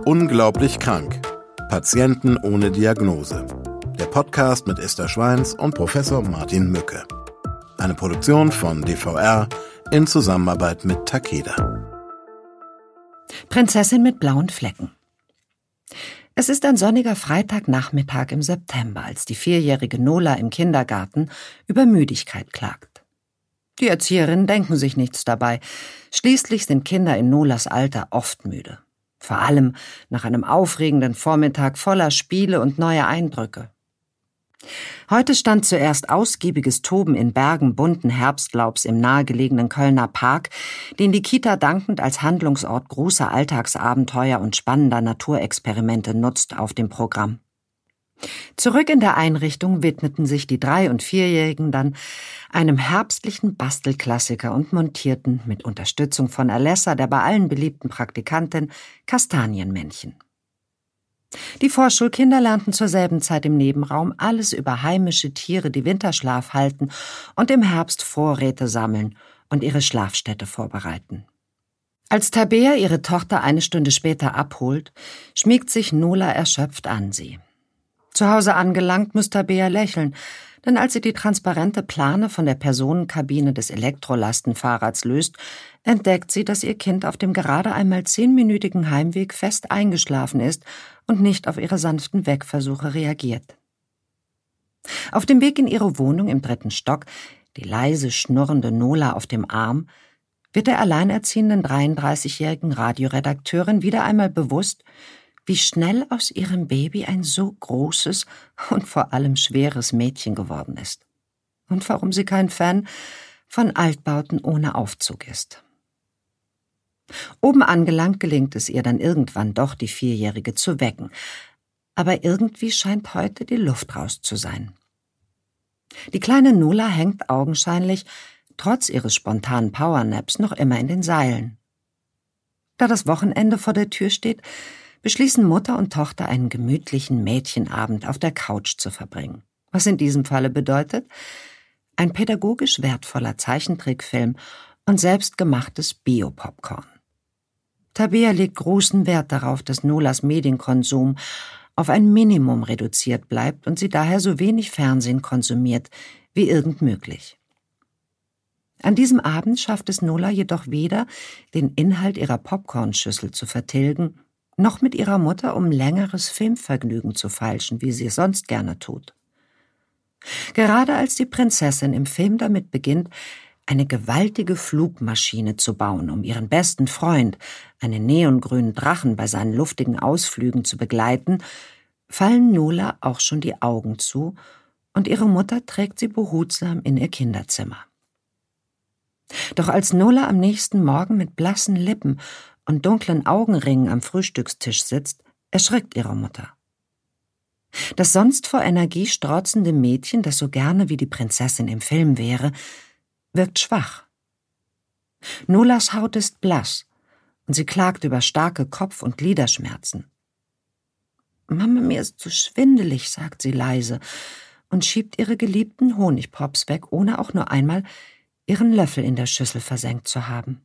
Unglaublich krank. Patienten ohne Diagnose. Der Podcast mit Esther Schweins und Professor Martin Mücke. Eine Produktion von DVR in Zusammenarbeit mit Takeda. Prinzessin mit blauen Flecken. Es ist ein sonniger Freitagnachmittag im September, als die 4-jährige Nola im Kindergarten über Müdigkeit klagt. Die Erzieherinnen denken sich nichts dabei. Schließlich sind Kinder in Nolas Alter oft müde. Vor allem nach einem aufregenden Vormittag voller Spiele und neuer Eindrücke. Heute stand zuerst ausgiebiges Toben in Bergen bunten Herbstlaubs im nahegelegenen Kölner Park, den die Kita dankend als Handlungsort großer Alltagsabenteuer und spannender Naturexperimente nutzt, auf dem Programm. Zurück in der Einrichtung widmeten sich die 3- und 4-Jährigen dann einem herbstlichen Bastelklassiker und montierten mit Unterstützung von Alessa, der bei allen beliebten Praktikantin, Kastanienmännchen. Die Vorschulkinder lernten zur selben Zeit im Nebenraum alles über heimische Tiere, die Winterschlaf halten und im Herbst Vorräte sammeln und ihre Schlafstätte vorbereiten. Als Tabea ihre Tochter eine Stunde später abholt, schmiegt sich Nola erschöpft an sie. Zu Hause angelangt, muss Tabea lächeln, denn als sie die transparente Plane von der Personenkabine des Elektrolastenfahrrads löst, entdeckt sie, dass ihr Kind auf dem gerade einmal 10-minütigen Heimweg fest eingeschlafen ist und nicht auf ihre sanften Wegversuche reagiert. Auf dem Weg in ihre Wohnung im 3. Stock, die leise schnurrende Nola auf dem Arm, wird der alleinerziehenden 33-jährigen Radioredakteurin wieder einmal bewusst, wie schnell aus ihrem Baby ein so großes und vor allem schweres Mädchen geworden ist. Und warum sie kein Fan von Altbauten ohne Aufzug ist. Oben angelangt gelingt es ihr dann irgendwann doch, die 4-Jährige zu wecken. Aber irgendwie scheint heute die Luft raus zu sein. Die kleine Nola hängt augenscheinlich, trotz ihres spontanen Powernaps, noch immer in den Seilen. Da das Wochenende vor der Tür steht, beschließen Mutter und Tochter, einen gemütlichen Mädchenabend auf der Couch zu verbringen. Was in diesem Falle bedeutet, ein pädagogisch wertvoller Zeichentrickfilm und selbstgemachtes Bio-Popcorn. Tabea legt großen Wert darauf, dass Nolas Medienkonsum auf ein Minimum reduziert bleibt und sie daher so wenig Fernsehen konsumiert wie irgend möglich. An diesem Abend schafft es Nola jedoch weder, den Inhalt ihrer Popcornschüssel zu vertilgen, noch mit ihrer Mutter um längeres Filmvergnügen zu feilschen, wie sie es sonst gerne tut. Gerade als die Prinzessin im Film damit beginnt, eine gewaltige Flugmaschine zu bauen, um ihren besten Freund, einen neongrünen Drachen, bei seinen luftigen Ausflügen zu begleiten, fallen Nola auch schon die Augen zu und ihre Mutter trägt sie behutsam in ihr Kinderzimmer. Doch als Nola am nächsten Morgen mit blassen Lippen und dunklen Augenringen am Frühstückstisch sitzt, erschrickt ihre Mutter. Das sonst vor Energie strotzende Mädchen, das so gerne wie die Prinzessin im Film wäre, wirkt schwach. Nolas Haut ist blass und sie klagt über starke Kopf- und Gliederschmerzen. »Mama, mir ist zu schwindelig«, sagt sie leise und schiebt ihre geliebten Honigpops weg, ohne auch nur einmal ihren Löffel in der Schüssel versenkt zu haben.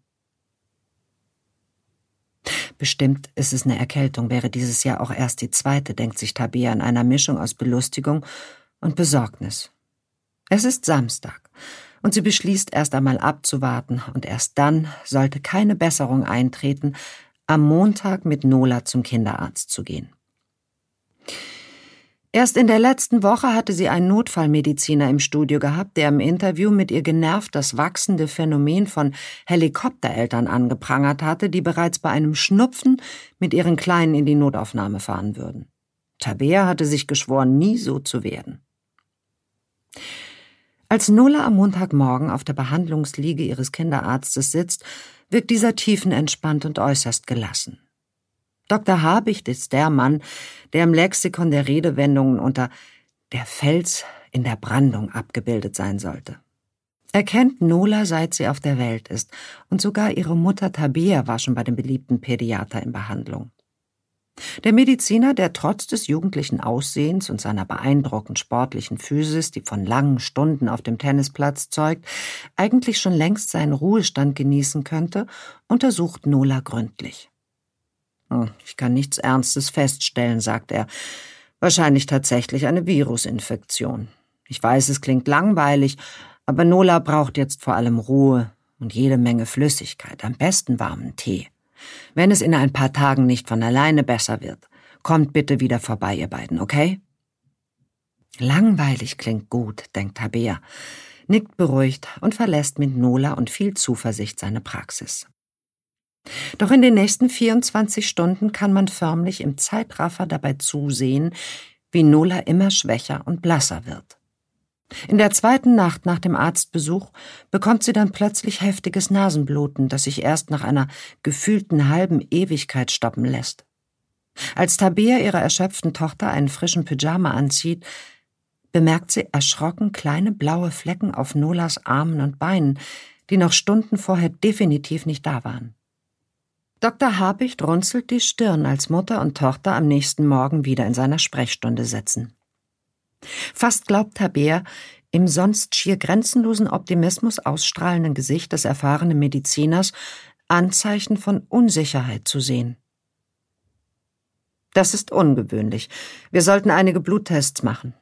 Bestimmt ist es eine Erkältung, wäre dieses Jahr auch erst die 2., denkt sich Tabea in einer Mischung aus Belustigung und Besorgnis. Es ist Samstag und sie beschließt erst einmal abzuwarten und erst dann, sollte keine Besserung eintreten, am Montag mit Nola zum Kinderarzt zu gehen. Erst in der letzten Woche hatte sie einen Notfallmediziner im Studio gehabt, der im Interview mit ihr genervt das wachsende Phänomen von Helikoptereltern angeprangert hatte, die bereits bei einem Schnupfen mit ihren Kleinen in die Notaufnahme fahren würden. Tabea hatte sich geschworen, nie so zu werden. Als Nola am Montagmorgen auf der Behandlungsliege ihres Kinderarztes sitzt, wirkt dieser tiefenentspannt und äußerst gelassen. Dr. Habicht ist der Mann, der im Lexikon der Redewendungen unter »der Fels in der Brandung« abgebildet sein sollte. Er kennt Nola, seit sie auf der Welt ist, und sogar ihre Mutter Tabea war schon bei dem beliebten Pädiater in Behandlung. Der Mediziner, der trotz des jugendlichen Aussehens und seiner beeindruckend sportlichen Physis, die von langen Stunden auf dem Tennisplatz zeugt, eigentlich schon längst seinen Ruhestand genießen könnte, untersucht Nola gründlich. Ich kann nichts Ernstes feststellen, sagt er. Wahrscheinlich tatsächlich eine Virusinfektion. Ich weiß, es klingt langweilig, aber Nola braucht jetzt vor allem Ruhe und jede Menge Flüssigkeit, am besten warmen Tee. Wenn es in ein paar Tagen nicht von alleine besser wird, kommt bitte wieder vorbei, ihr beiden, okay? Langweilig klingt gut, denkt Tabea, nickt beruhigt und verlässt mit Nola und viel Zuversicht seine Praxis. Doch in den nächsten 24 Stunden kann man förmlich im Zeitraffer dabei zusehen, wie Nola immer schwächer und blasser wird. In der zweiten Nacht nach dem Arztbesuch bekommt sie dann plötzlich heftiges Nasenbluten, das sich erst nach einer gefühlten halben Ewigkeit stoppen lässt. Als Tabea ihrer erschöpften Tochter einen frischen Pyjama anzieht, bemerkt sie erschrocken kleine blaue Flecken auf Nolas Armen und Beinen, die noch Stunden vorher definitiv nicht da waren. Dr. Habicht runzelt die Stirn, als Mutter und Tochter am nächsten Morgen wieder in seiner Sprechstunde sitzen. Fast glaubt Tabea, im sonst schier grenzenlosen Optimismus ausstrahlenden Gesicht des erfahrenen Mediziners Anzeichen von Unsicherheit zu sehen. Das ist ungewöhnlich. Wir sollten einige Bluttests machen.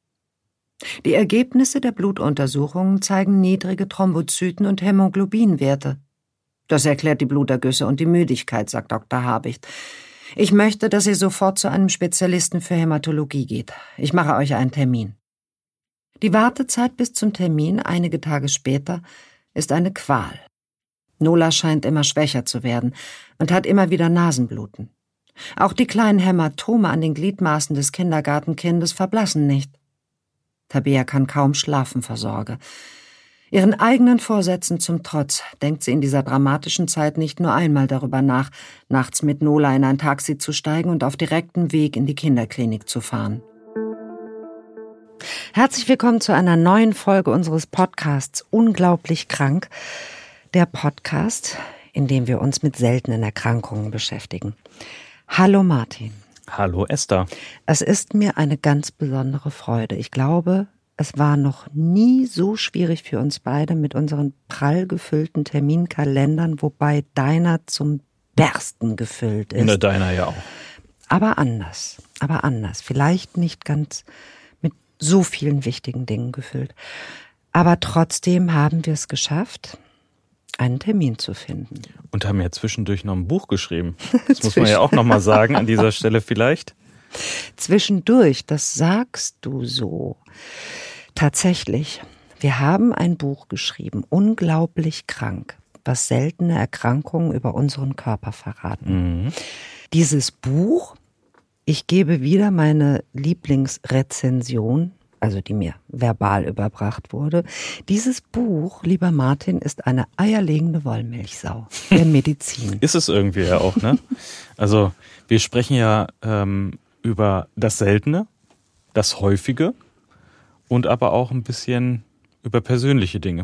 Die Ergebnisse der Blutuntersuchungen zeigen niedrige Thrombozyten- und Hämoglobinwerte. Das erklärt die Blutergüsse und die Müdigkeit, sagt Dr. Habicht. Ich möchte, dass ihr sofort zu einem Spezialisten für Hämatologie geht. Ich mache euch einen Termin. Die Wartezeit bis zum Termin, einige Tage später, ist eine Qual. Nola scheint immer schwächer zu werden und hat immer wieder Nasenbluten. Auch die kleinen Hämatome an den Gliedmaßen des Kindergartenkindes verblassen nicht. Tabea kann kaum schlafen vor Sorge. Ihren eigenen Vorsätzen zum Trotz denkt sie in dieser dramatischen Zeit nicht nur einmal darüber nach, nachts mit Nola in ein Taxi zu steigen und auf direktem Weg in die Kinderklinik zu fahren. Herzlich willkommen zu einer neuen Folge unseres Podcasts Unglaublich krank. Der Podcast, in dem wir uns mit seltenen Erkrankungen beschäftigen. Hallo Martin. Hallo Esther. Es ist mir eine ganz besondere Freude. Ich glaube, es war noch nie so schwierig für uns beide mit unseren prall gefüllten Terminkalendern, wobei deiner zum Bersten gefüllt ist. Na, deiner ja auch. Aber anders. Vielleicht nicht ganz mit so vielen wichtigen Dingen gefüllt. Aber trotzdem haben wir es geschafft, einen Termin zu finden. Und haben ja zwischendurch noch ein Buch geschrieben. Das muss man ja auch nochmal sagen an dieser Stelle vielleicht. Zwischendurch, das sagst du so. Tatsächlich, wir haben ein Buch geschrieben, Unglaublich krank, was seltene Erkrankungen über unseren Körper verraten. Mhm. Dieses Buch, ich gebe wieder meine Lieblingsrezension, also die mir verbal überbracht wurde. Dieses Buch, lieber Martin, ist eine eierlegende Wollmilchsau der Medizin. Ist es irgendwie ja auch, ne? Also wir sprechen ja über das Seltene, das Häufige und aber auch ein bisschen über persönliche Dinge.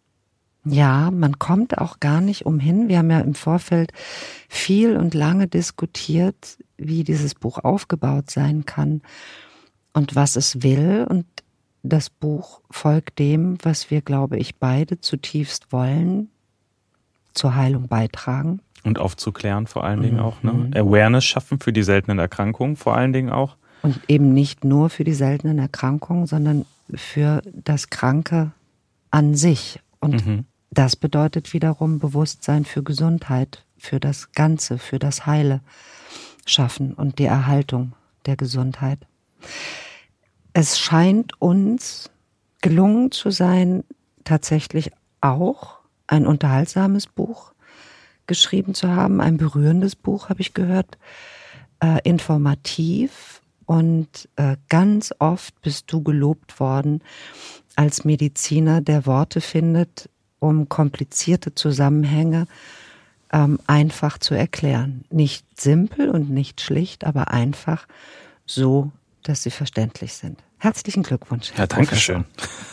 Ja, man kommt auch gar nicht umhin. Wir haben ja im Vorfeld viel und lange diskutiert, wie dieses Buch aufgebaut sein kann und was es will. Und das Buch folgt dem, was wir, glaube ich, beide zutiefst wollen, zur Heilung beitragen. Und aufzuklären vor allen Dingen auch, ne? Awareness schaffen für die seltenen Erkrankungen vor allen Dingen auch. Und eben nicht nur für die seltenen Erkrankungen, sondern für das Kranke an sich. Und das bedeutet wiederum Bewusstsein für Gesundheit, für das Ganze, für das Heile schaffen und die Erhaltung der Gesundheit. Es scheint uns gelungen zu sein, tatsächlich auch ein unterhaltsames Buch geschrieben zu haben, ein berührendes Buch, habe ich gehört, informativ. Und ganz oft bist du gelobt worden als Mediziner, der Worte findet, um komplizierte Zusammenhänge einfach zu erklären. Nicht simpel und nicht schlicht, aber einfach so, dass sie verständlich sind. Herzlichen Glückwunsch. Ja, danke schön.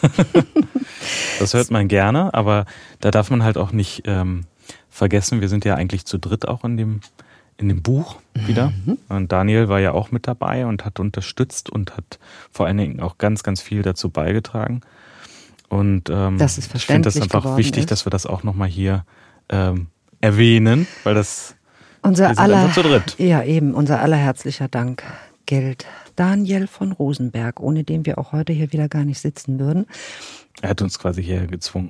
Das hört man gerne, aber da darf man halt auch nicht vergessen, wir sind ja eigentlich zu dritt auch in dem Buch wieder. Und Daniel war ja auch mit dabei und hat unterstützt und hat vor allen Dingen auch ganz, ganz viel dazu beigetragen. Und ich finde das einfach wichtig, dass wir das auch nochmal hier erwähnen, weil das Wir sind einfach zu dritt. Ja, eben, unser allerherzlicher Dank gilt Daniel von Rosenberg, ohne den wir auch heute hier wieder gar nicht sitzen würden. Er hat uns quasi hierher gezwungen.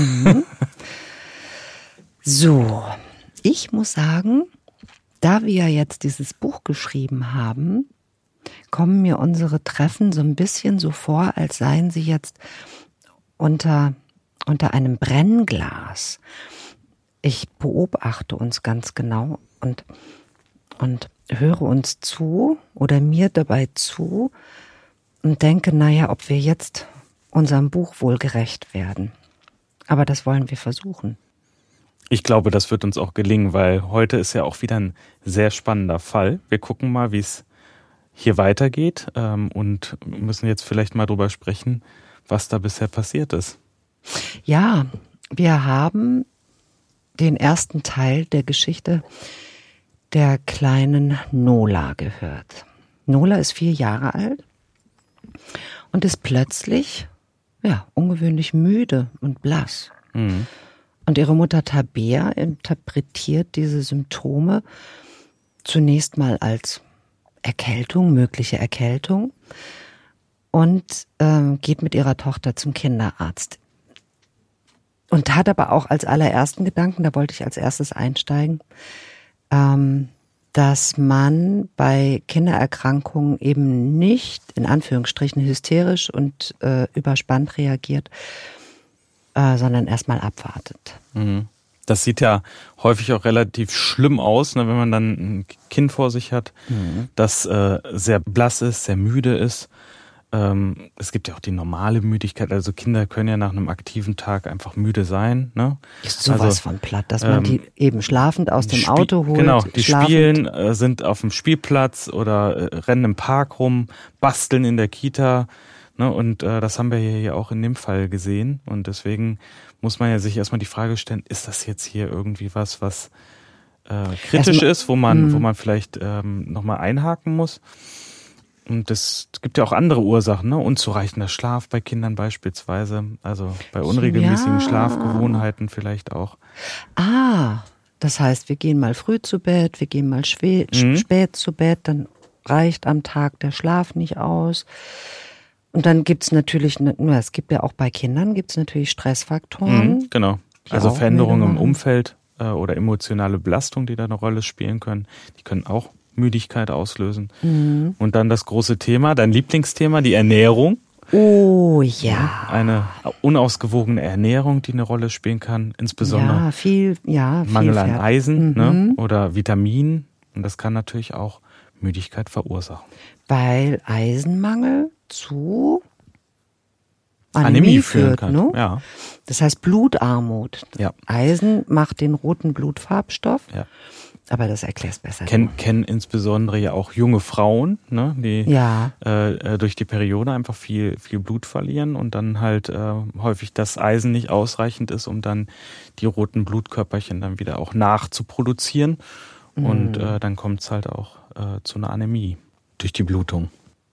So, ich muss sagen, da wir jetzt dieses Buch geschrieben haben, kommen mir unsere Treffen so ein bisschen so vor, als seien sie jetzt unter einem Brennglas. Ich beobachte uns ganz genau und höre uns zu oder mir dabei zu und denke, naja, ob wir jetzt unserem Buch wohl gerecht werden. Aber das wollen wir versuchen. Ich glaube, das wird uns auch gelingen, weil heute ist ja auch wieder ein sehr spannender Fall. Wir gucken mal, wie es hier weitergeht und müssen jetzt vielleicht mal drüber sprechen, was da bisher passiert ist. Ja, wir haben den ersten Teil der Geschichte der kleinen Nola gehört. Nola ist 4 Jahre alt und ist plötzlich, ungewöhnlich müde und blass. Mhm. Und ihre Mutter Tabea interpretiert diese Symptome zunächst mal als Erkältung, mögliche Erkältung, und geht mit ihrer Tochter zum Kinderarzt. Und hat aber auch als allerersten Gedanken, da wollte ich als erstes einsteigen, dass man bei Kindererkrankungen eben nicht, in Anführungsstrichen, hysterisch und überspannt reagiert, sondern erstmal abwartet. Das sieht ja häufig auch relativ schlimm aus, ne, wenn man dann ein Kind vor sich hat, das sehr blass ist, sehr müde ist. Es gibt ja auch die normale Müdigkeit, also Kinder können ja nach einem aktiven Tag einfach müde sein. Ne? Ist sowas von platt, dass man die eben schlafend aus dem Auto holt. Genau, die spielen, sind auf dem Spielplatz oder rennen im Park rum, basteln in der Kita. Ne? Und das haben wir hier auch in dem Fall gesehen. Und deswegen muss man ja sich erstmal die Frage stellen, ist das jetzt hier irgendwie was kritisch ist, wo man vielleicht nochmal einhaken muss? Und es gibt ja auch andere Ursachen, ne? Unzureichender Schlaf bei Kindern beispielsweise, also bei unregelmäßigen Schlafgewohnheiten vielleicht auch. Das heißt, wir gehen mal früh zu Bett, wir gehen mal spät zu Bett, dann reicht am Tag der Schlaf nicht aus. Und dann gibt's natürlich, es gibt ja auch bei Kindern, gibt's natürlich Stressfaktoren. Genau, also Veränderungen im Umfeld oder emotionale Belastung, die da eine Rolle spielen können, die können auch Müdigkeit auslösen. Und dann das große Thema, dein Lieblingsthema, die Ernährung. Oh ja. Eine unausgewogene Ernährung, die eine Rolle spielen kann, insbesondere Mangel an Eisen ne, oder Vitaminen. Und das kann natürlich auch Müdigkeit verursachen. Weil Eisenmangel zu Anämie führen kann. Ne? Ja. Das heißt Blutarmut. Ja. Eisen macht den roten Blutfarbstoff. Ja. Aber das erklärst besser. Kennen insbesondere ja auch junge Frauen, ne, die durch die Periode einfach viel Blut verlieren und dann halt häufig das Eisen nicht ausreichend ist, um dann die roten Blutkörperchen dann wieder auch nachzuproduzieren. Und dann kommt es halt auch zu einer Anämie durch die Blutung.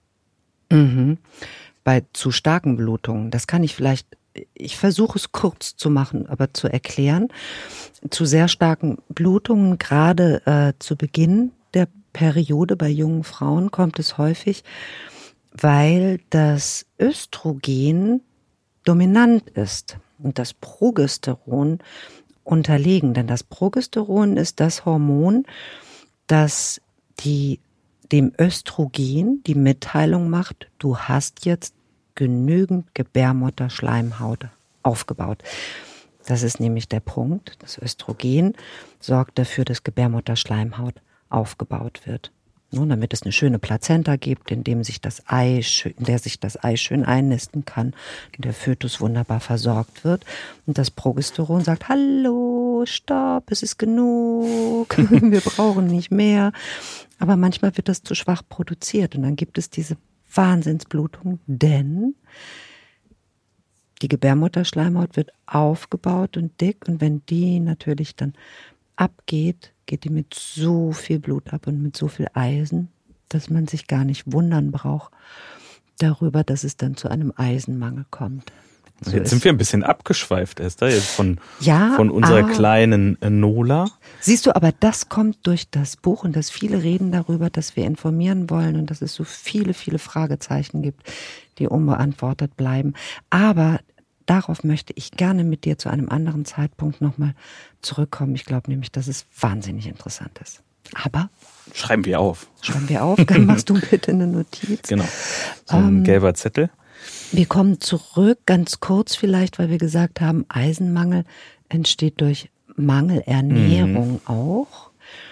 Bei zu starken Blutungen, das kann ich versuche es kurz zu machen, aber zu erklären. Zu sehr starken Blutungen, gerade zu Beginn der Periode bei jungen Frauen, kommt es häufig, weil das Östrogen dominant ist und das Progesteron unterlegen. Denn das Progesteron ist das Hormon, das dem Östrogen die Mitteilung macht, du hast jetzt genügend Gebärmutterschleimhaut aufgebaut. Das ist nämlich der Punkt. Das Östrogen sorgt dafür, dass Gebärmutterschleimhaut aufgebaut wird. Nun, damit es eine schöne Plazenta gibt, in der sich das Ei schön einnisten kann, der Fötus wunderbar versorgt wird. Und das Progesteron sagt, hallo, stopp, es ist genug, wir brauchen nicht mehr. Aber manchmal wird das zu schwach produziert und dann gibt es diese Wahnsinnsblutung, denn die Gebärmutterschleimhaut wird aufgebaut und dick und wenn die natürlich dann abgeht, geht die mit so viel Blut ab und mit so viel Eisen, dass man sich gar nicht wundern braucht darüber, dass es dann zu einem Eisenmangel kommt. So jetzt sind wir ein bisschen abgeschweift, Esther, jetzt von ja, unserer kleinen Nola. Siehst du, aber das kommt durch das Buch und dass viele reden darüber, dass wir informieren wollen und dass es so viele, viele Fragezeichen gibt, die unbeantwortet bleiben. Aber darauf möchte ich gerne mit dir zu einem anderen Zeitpunkt nochmal zurückkommen. Ich glaube nämlich, dass es wahnsinnig interessant ist. Aber Schreiben wir auf. Dann machst du bitte eine Notiz. Genau, so ein gelber Zettel. Wir kommen zurück, ganz kurz vielleicht, weil wir gesagt haben, Eisenmangel entsteht durch Mangelernährung auch.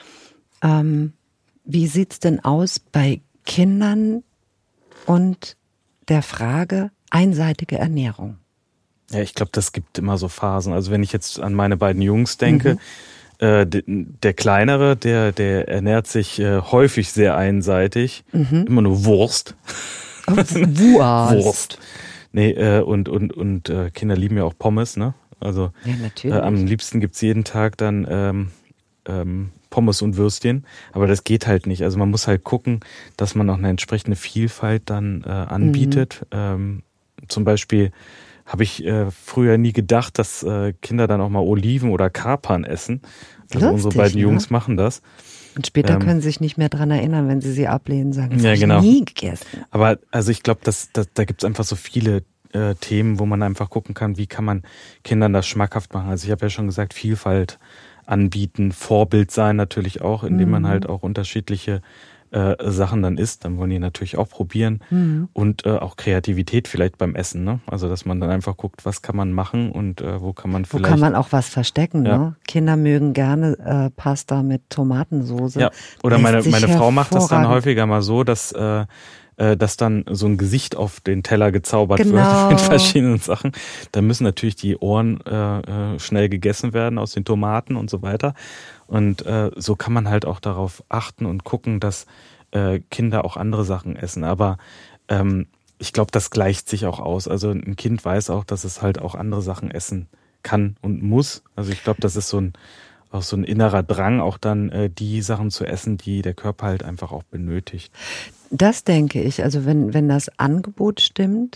Wie sieht's denn aus bei Kindern und der Frage einseitige Ernährung? Ja, ich glaube, das gibt immer so Phasen. Also wenn ich jetzt an meine beiden Jungs denke, der Kleinere, der ernährt sich häufig sehr einseitig, immer nur Wurst. Wurst. Nee, und Kinder lieben ja auch Pommes, ne? Also ja, natürlich. Am liebsten gibt's jeden Tag dann Pommes und Würstchen, aber das geht halt nicht. Also man muss halt gucken, dass man auch eine entsprechende Vielfalt dann anbietet. Zum Beispiel habe ich früher nie gedacht, dass Kinder dann auch mal Oliven oder Kapern essen. Also lustig, unsere beiden Jungs machen das. Und später können sie sich nicht mehr dran erinnern, wenn sie ablehnen, sagen, das ja, genau. habe ich nie gegessen. Aber also ich glaube, da gibt es einfach so viele Themen, wo man einfach gucken kann, wie kann man Kindern das schmackhaft machen. Also ich habe ja schon gesagt, Vielfalt anbieten, Vorbild sein natürlich auch, indem man halt auch unterschiedliche Sachen dann isst. Dann wollen die natürlich auch probieren und auch Kreativität vielleicht beim Essen. Ne? Also dass man dann einfach guckt, was kann man machen und wo kann man vielleicht... Wo kann man auch was verstecken. Ja. Ne? Kinder mögen gerne Pasta mit Tomatensoße. Ja. Oder meine Frau macht das dann hervorragend. häufiger mal so, dass dann so ein Gesicht auf den Teller gezaubert Genau. wird mit verschiedenen Sachen. Da müssen natürlich die Ohren schnell gegessen werden aus den Tomaten und so weiter. Und so kann man halt auch darauf achten und gucken, dass Kinder auch andere Sachen essen. Aber ich glaube, das gleicht sich auch aus. Also ein Kind weiß auch, dass es halt auch andere Sachen essen kann und muss. Also ich glaube, das ist auch so ein innerer Drang, auch dann die Sachen zu essen, die der Körper halt einfach auch benötigt. Das denke ich. Also wenn das Angebot stimmt,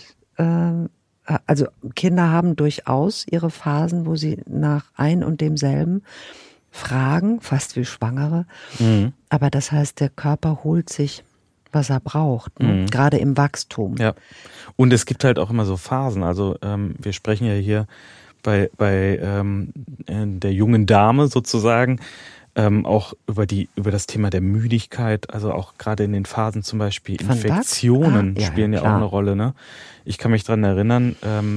also Kinder haben durchaus ihre Phasen, wo sie nach ein und demselben fragen, fast wie Schwangere. Aber das heißt, der Körper holt sich, was er braucht, ne? Gerade im Wachstum. Ja, und es gibt halt auch immer so Phasen. Also wir sprechen ja hier bei der jungen Dame sozusagen auch über das Thema der Müdigkeit, also auch gerade in den Phasen zum Beispiel Von Infektionen was? spielen ja auch eine Rolle. Ne? Ich kann mich dran erinnern,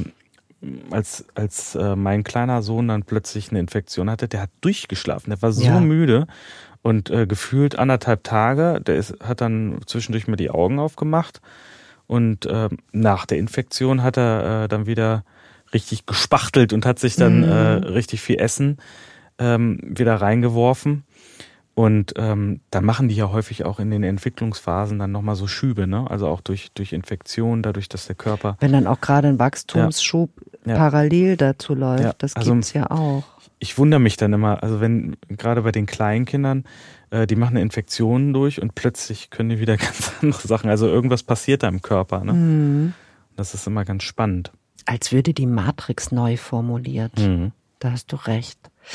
als mein kleiner Sohn dann plötzlich eine Infektion hatte, der hat durchgeschlafen, der war so müde und gefühlt 1,5 Tage, hat dann zwischendurch mal die Augen aufgemacht und nach der Infektion hat er dann wieder richtig gespachtelt und hat sich dann richtig viel Essen wieder reingeworfen. Und dann machen die ja häufig auch in den Entwicklungsphasen dann nochmal so Schübe, ne? Also auch durch Infektion, dadurch, dass der Körper... Wenn dann auch gerade ein Wachstumsschub parallel dazu läuft, das gibt's ja auch. Ich wundere mich dann immer, also wenn gerade bei den Kleinkindern, die machen eine Infektion durch und plötzlich können die wieder ganz andere Sachen, also irgendwas passiert da im Körper, ne? Das ist immer ganz spannend. Als würde die Matrix neu formuliert. Da hast du recht.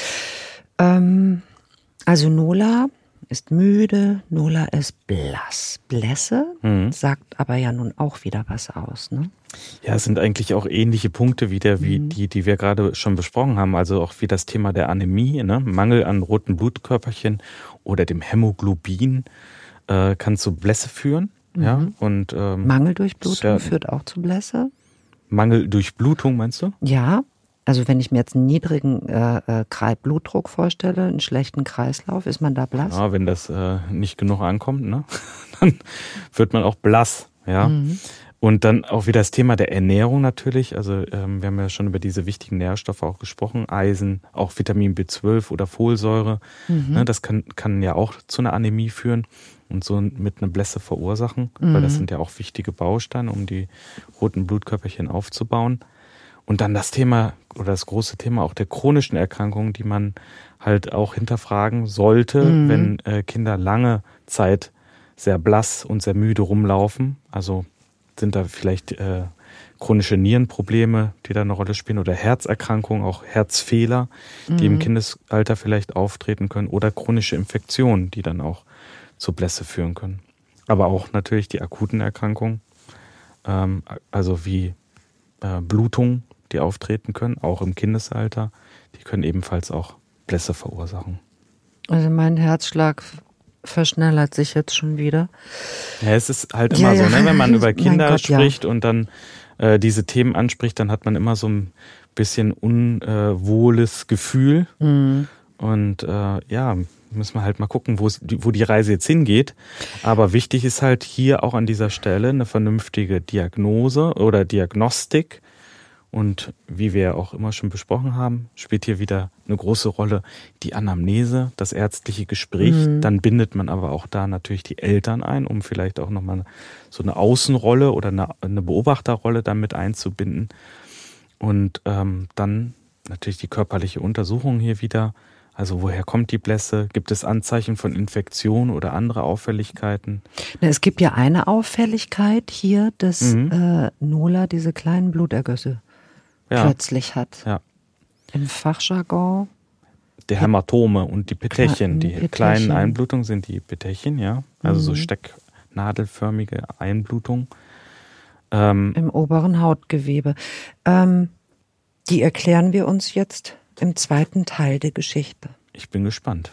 Also Nola ist müde, Nola ist blass. Blässe sagt aber ja nun auch wieder was aus, ne? Ja, es sind eigentlich auch ähnliche Punkte wieder, wie die wir gerade schon besprochen haben. Also auch wie das Thema der Anämie, ne? Mangel an roten Blutkörperchen oder dem Hämoglobin kann zu Blässe führen. Ja? Und Mangeldurchblutung führt auch zu Blässe? Mangeldurchblutung, meinst du? Ja. Also wenn ich mir jetzt einen niedrigen Blutdruck vorstelle, einen schlechten Kreislauf, ist man da blass? Ja, wenn das nicht genug ankommt, ne? Dann wird man auch blass. Ja. Und dann auch wieder das Thema der Ernährung natürlich. Also wir haben ja schon über diese wichtigen Nährstoffe auch gesprochen. Eisen, auch Vitamin B12 oder Folsäure. Ne, das kann ja auch zu einer Anämie führen und so mit einer Blässe verursachen. Weil das sind ja auch wichtige Bausteine, um die roten Blutkörperchen aufzubauen. Und dann das Thema oder das große Thema auch der chronischen Erkrankungen, die man halt auch hinterfragen sollte, wenn Kinder lange Zeit sehr blass und sehr müde rumlaufen. Also sind da vielleicht chronische Nierenprobleme, die da eine Rolle spielen, oder Herzerkrankungen, auch Herzfehler, die im Kindesalter vielleicht auftreten können, oder chronische Infektionen, die dann auch zur Blässe führen können. Aber auch natürlich die akuten Erkrankungen, also wie Blutungen, die auftreten können, auch im Kindesalter, die können ebenfalls auch Blässe verursachen. Also mein Herzschlag verschnellert sich jetzt schon wieder. Ja, es ist halt immer so, ne? Wenn man über Kinder spricht und dann diese Themen anspricht, dann hat man immer so ein bisschen unwohles Gefühl. Und müssen wir halt mal gucken, wo die Reise jetzt hingeht. Aber wichtig ist halt hier auch an dieser Stelle eine vernünftige Diagnose oder Diagnostik. Und wie wir auch immer schon besprochen haben, spielt hier wieder eine große Rolle die Anamnese, das ärztliche Gespräch. Dann bindet man aber auch da natürlich die Eltern ein, um vielleicht auch nochmal so eine Außenrolle oder eine Beobachterrolle damit einzubinden. Und dann natürlich die körperliche Untersuchung hier wieder. Also woher kommt die Blässe? Gibt es Anzeichen von Infektion oder andere Auffälligkeiten? Es gibt ja eine Auffälligkeit hier, dass Nola diese kleinen Blutergüsse plötzlich hat. Ja. Im Fachjargon. Die Hämatome und die Petechien. Die kleinen Einblutungen sind die Petechien, ja. Also so stecknadelförmige Einblutungen. Im oberen Hautgewebe. Die erklären wir uns jetzt im zweiten Teil der Geschichte. Ich bin gespannt.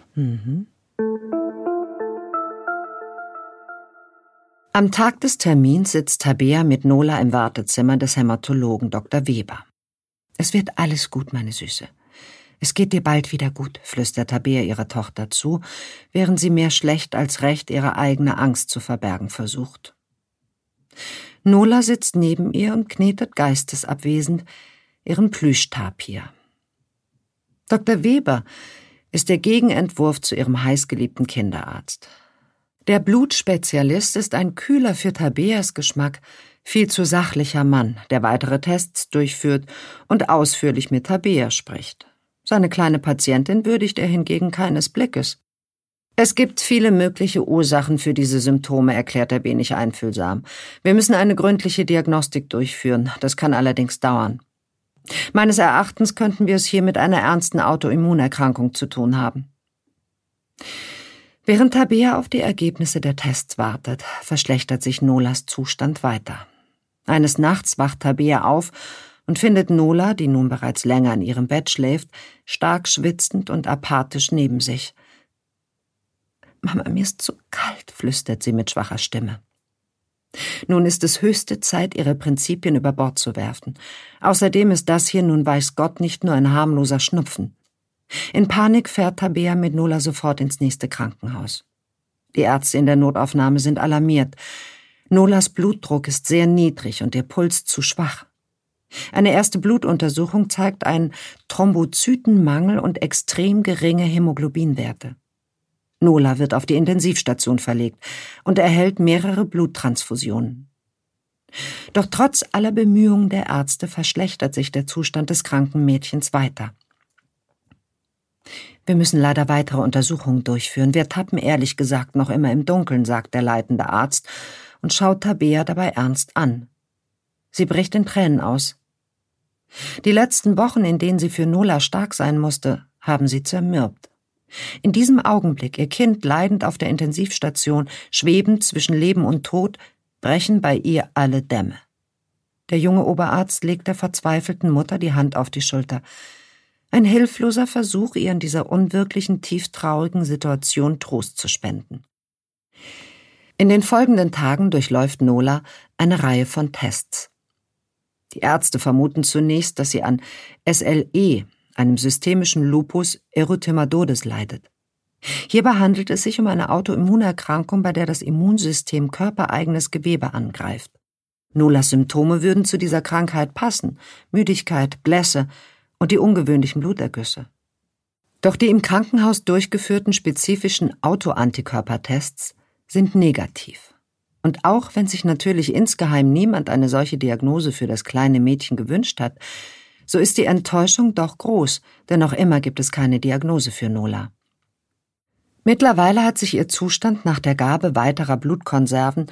Am Tag des Termins sitzt Tabea mit Nola im Wartezimmer des Hämatologen Dr. Weber. »Es wird alles gut, meine Süße. Es geht dir bald wieder gut«, flüstert Tabea ihrer Tochter zu, während sie mehr schlecht als recht ihre eigene Angst zu verbergen versucht. Nola sitzt neben ihr und knetet geistesabwesend ihren Plüschtapir. Dr. Weber ist der Gegenentwurf zu ihrem heißgeliebten Kinderarzt. Der Blutspezialist ist ein kühler, für Tabeas Geschmack viel zu sachlicher Mann, der weitere Tests durchführt und ausführlich mit Tabea spricht. Seine kleine Patientin würdigt er hingegen keines Blickes. »Es gibt viele mögliche Ursachen für diese Symptome«, erklärt er wenig einfühlsam. »Wir müssen eine gründliche Diagnostik durchführen. Das kann allerdings dauern. Meines Erachtens könnten wir es hier mit einer ernsten Autoimmunerkrankung zu tun haben.« Während Tabea auf die Ergebnisse der Tests wartet, verschlechtert sich Nolas Zustand weiter. Eines Nachts wacht Tabea auf und findet Nola, die nun bereits länger in ihrem Bett schläft, stark schwitzend und apathisch neben sich. »Mama, mir ist zu kalt«, flüstert sie mit schwacher Stimme. Nun ist es höchste Zeit, ihre Prinzipien über Bord zu werfen. Außerdem ist das hier nun weiß Gott nicht nur ein harmloser Schnupfen. In Panik fährt Tabea mit Nola sofort ins nächste Krankenhaus. Die Ärzte in der Notaufnahme sind alarmiert. Nolas Blutdruck ist sehr niedrig und ihr Puls zu schwach. Eine erste Blutuntersuchung zeigt einen Thrombozytenmangel und extrem geringe Hämoglobinwerte. Nola wird auf die Intensivstation verlegt und erhält mehrere Bluttransfusionen. Doch trotz aller Bemühungen der Ärzte verschlechtert sich der Zustand des kranken Mädchens weiter. »Wir müssen leider weitere Untersuchungen durchführen. Wir tappen ehrlich gesagt noch immer im Dunkeln«, sagt der leitende Arzt und schaut Tabea dabei ernst an. Sie bricht in Tränen aus. Die letzten Wochen, in denen sie für Nola stark sein musste, haben sie zermürbt. In diesem Augenblick, ihr Kind leidend auf der Intensivstation, schwebend zwischen Leben und Tod, brechen bei ihr alle Dämme. Der junge Oberarzt legt der verzweifelten Mutter die Hand auf die Schulter. Ein hilfloser Versuch, ihr in dieser unwirklichen, tieftraurigen Situation Trost zu spenden. In den folgenden Tagen durchläuft Nola eine Reihe von Tests. Die Ärzte vermuten zunächst, dass sie an SLE, einem systemischen Lupus erythematodes, leidet. Hierbei handelt es sich um eine Autoimmunerkrankung, bei der das Immunsystem körpereigenes Gewebe angreift. Nolas Symptome würden zu dieser Krankheit passen: Müdigkeit, Blässe und die ungewöhnlichen Blutergüsse. Doch die im Krankenhaus durchgeführten spezifischen Autoantikörpertests sind negativ. Und auch wenn sich natürlich insgeheim niemand eine solche Diagnose für das kleine Mädchen gewünscht hat, so ist die Enttäuschung doch groß, denn noch immer gibt es keine Diagnose für Nola. Mittlerweile hat sich ihr Zustand nach der Gabe weiterer Blutkonserven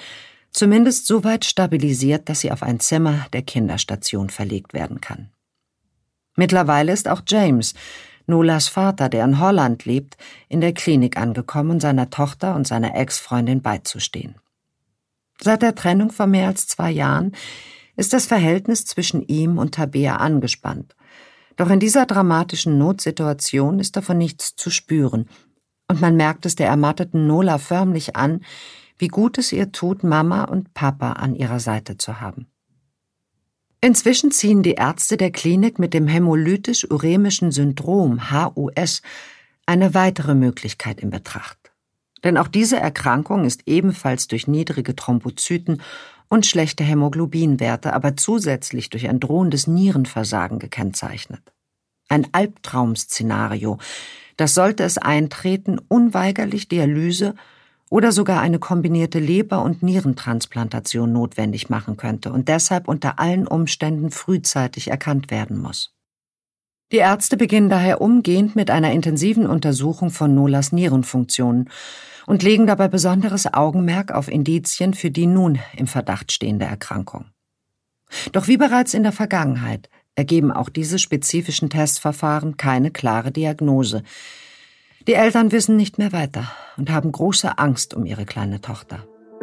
Zumindest so weit stabilisiert, dass sie auf ein Zimmer der Kinderstation verlegt werden kann. Mittlerweile ist auch James, Nolas Vater, der in Holland lebt, in der Klinik angekommen, seiner Tochter und seiner Ex-Freundin beizustehen. Seit der Trennung vor mehr als 2 Jahren ist das Verhältnis zwischen ihm und Tabea angespannt. Doch in dieser dramatischen Notsituation ist davon nichts zu spüren. Und man merkt es der ermatteten Nola förmlich an, wie gut es ihr tut, Mama und Papa an ihrer Seite zu haben. Inzwischen ziehen die Ärzte der Klinik mit dem hämolytisch-uremischen Syndrom, HUS, eine weitere Möglichkeit in Betracht. Denn auch diese Erkrankung ist ebenfalls durch niedrige Thrombozyten und schlechte Hämoglobinwerte, aber zusätzlich durch ein drohendes Nierenversagen gekennzeichnet. Ein Albtraum-Szenario, das, sollte es eintreten, unweigerlich Dialyse oder sogar eine kombinierte Leber- und Nierentransplantation notwendig machen könnte und deshalb unter allen Umständen frühzeitig erkannt werden muss. Die Ärzte beginnen daher umgehend mit einer intensiven Untersuchung von Nolas Nierenfunktionen und legen dabei besonderes Augenmerk auf Indizien für die nun im Verdacht stehende Erkrankung. Doch wie bereits in der Vergangenheit ergeben auch diese spezifischen Testverfahren keine klare Diagnose. Die Eltern wissen nicht mehr weiter und haben große Angst um ihre kleine Tochter.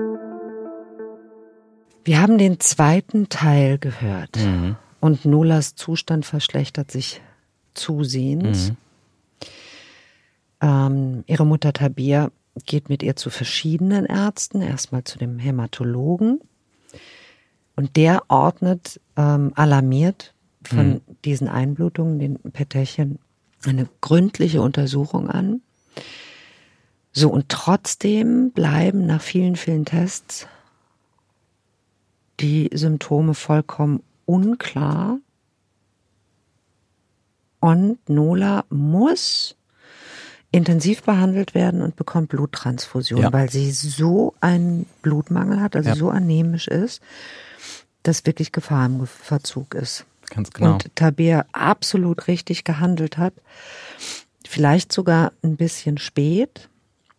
Wir haben den 2. Teil gehört und Nolas Zustand verschlechtert sich zusehends. Ihre Mutter Tabea geht mit ihr zu verschiedenen Ärzten, erstmal zu dem Hämatologen und der ordnet alarmiert von diesen Einblutungen, den Petechien, eine gründliche Untersuchung an. So, und trotzdem bleiben nach vielen, vielen Tests die Symptome vollkommen unklar. Und Nola muss intensiv behandelt werden und bekommt Bluttransfusion, weil sie so einen Blutmangel hat, also so anämisch ist, dass wirklich Gefahr im Verzug ist. Ganz genau. Und Tabea absolut richtig gehandelt hat, vielleicht sogar ein bisschen spät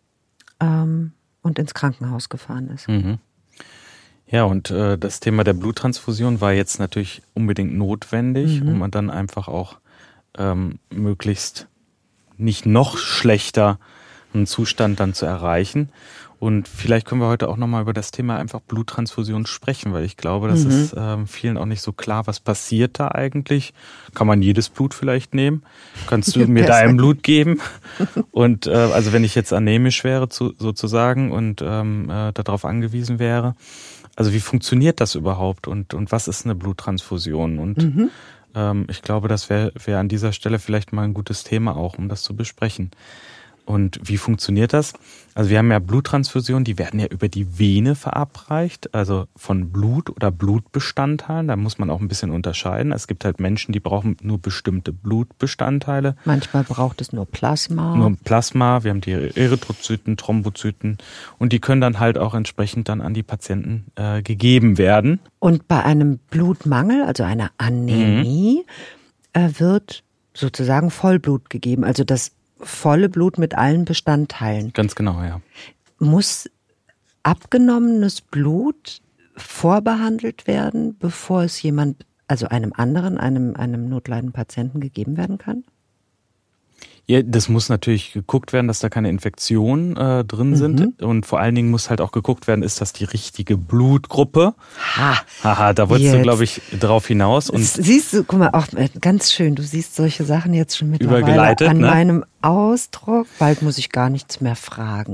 und ins Krankenhaus gefahren ist. Ja, und das Thema der Bluttransfusion war jetzt natürlich unbedingt notwendig, um dann einfach auch möglichst nicht noch schlechter einen Zustand dann zu erreichen. Und vielleicht können wir heute auch nochmal über das Thema einfach Bluttransfusion sprechen, weil ich glaube, das ist vielen auch nicht so klar, was passiert da eigentlich. Kann man jedes Blut vielleicht nehmen? Kannst du mir dein Blut geben? Und also wenn ich jetzt anämisch wäre sozusagen und darauf angewiesen wäre, also wie funktioniert das überhaupt und was ist eine Bluttransfusion? Und ich glaube, das wäre an dieser Stelle vielleicht mal ein gutes Thema auch, um das zu besprechen. Und wie funktioniert das? Also wir haben ja Bluttransfusionen, die werden ja über die Vene verabreicht, also von Blut oder Blutbestandteilen. Da muss man auch ein bisschen unterscheiden. Es gibt halt Menschen, die brauchen nur bestimmte Blutbestandteile. Manchmal braucht es nur Plasma. Nur Plasma, wir haben die Erythrozyten, Thrombozyten und die können dann halt auch entsprechend dann an die Patienten gegeben werden. Und bei einem Blutmangel, also einer Anämie, wird sozusagen Vollblut gegeben, also das volle Blut mit allen Bestandteilen. Ganz genau, ja. Muss abgenommenes Blut vorbehandelt werden, bevor es jemand, also einem anderen, einem notleidenden Patienten gegeben werden kann? Ja, das muss natürlich geguckt werden, dass da keine Infektionen drin sind. Und vor allen Dingen muss halt auch geguckt werden, ist das die richtige Blutgruppe? Haha, da wolltest du, glaube ich, drauf hinaus. Und siehst du, guck mal, auch ganz schön, du siehst solche Sachen jetzt schon mittlerweile übergeleitet, an meinem Ausdruck. Bald muss ich gar nichts mehr fragen.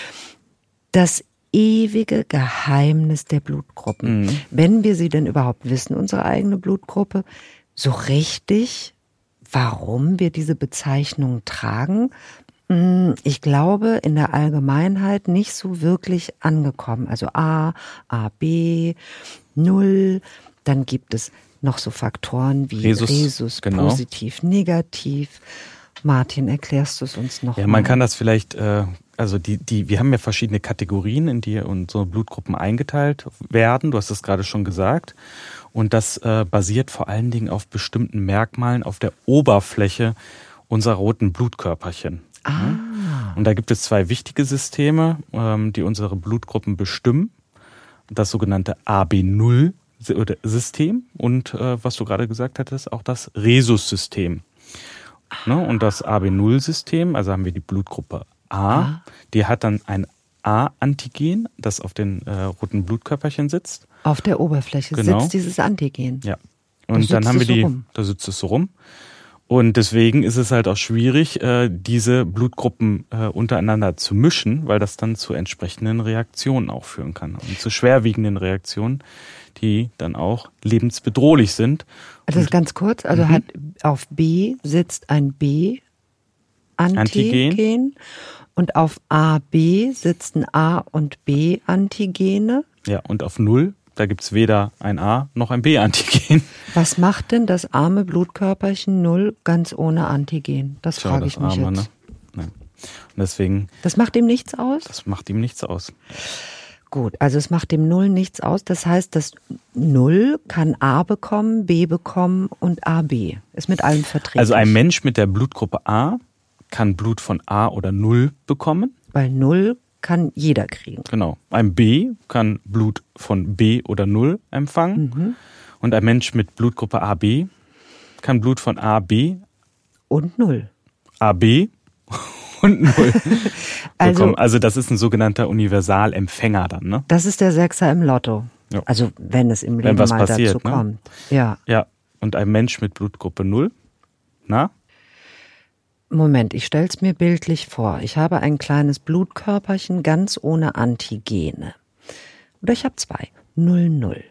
Das ewige Geheimnis der Blutgruppen. Wenn wir sie denn überhaupt wissen, unsere eigene Blutgruppe, so richtig, warum wir diese Bezeichnung tragen, ich glaube, in der Allgemeinheit nicht so wirklich angekommen. Also A, B, 0, dann gibt es noch so Faktoren wie Rhesus, genau. Positiv, negativ. Martin, erklärst du es uns noch? Ja, man kann das vielleicht, also wir haben ja verschiedene Kategorien, in die unsere Blutgruppen eingeteilt werden. Du hast es gerade schon gesagt. Und das basiert vor allen Dingen auf bestimmten Merkmalen auf der Oberfläche unserer roten Blutkörperchen. Und da gibt es 2 wichtige Systeme, die unsere Blutgruppen bestimmen. das sogenannte AB0-System und was du gerade gesagt hattest, auch das Rhesus-System. Ne? Und das AB0-System, also haben wir die Blutgruppe A, die hat dann ein A-Antigen, das auf den roten Blutkörperchen sitzt. Auf der Oberfläche sitzt dieses Antigen. Ja. Und dann haben wir da sitzt es so rum. Und deswegen ist es halt auch schwierig, diese Blutgruppen untereinander zu mischen, weil das dann zu entsprechenden Reaktionen auch führen kann. Und zu schwerwiegenden Reaktionen, die dann auch lebensbedrohlich sind. Das ist ganz kurz, also hat auf B sitzt ein B-Antigen und auf AB sitzen A- und B-Antigene. Ja, und auf 0, da gibt's weder ein A noch ein B-Antigen. Was macht denn das arme Blutkörperchen 0 ganz ohne Antigen? Das frage ich mich jetzt. Ne? Nee. Und deswegen. Das macht ihm nichts aus? Das macht ihm nichts aus. Gut, also es macht dem 0 nichts aus. Das heißt, das 0 kann A bekommen, B bekommen und AB. Ist mit allem verträglich. Also ein Mensch mit der Blutgruppe A kann Blut von A oder 0 bekommen. Weil 0 kann jeder kriegen. Genau. Ein B kann Blut von B oder 0 empfangen. Und ein Mensch mit Blutgruppe AB kann Blut von AB und 0. AB und 0 also, bekommen. Also das ist ein sogenannter Universalempfänger dann, ne? Das ist der Sechser im Lotto. Ja. Also wenn es im Leben mal passiert, dazu kommt. Ja. Ja. Und ein Mensch mit Blutgruppe 0, na? Moment, ich stell's mir bildlich vor. Ich habe ein kleines Blutkörperchen ganz ohne Antigene. Oder ich habe 2. 0, 0.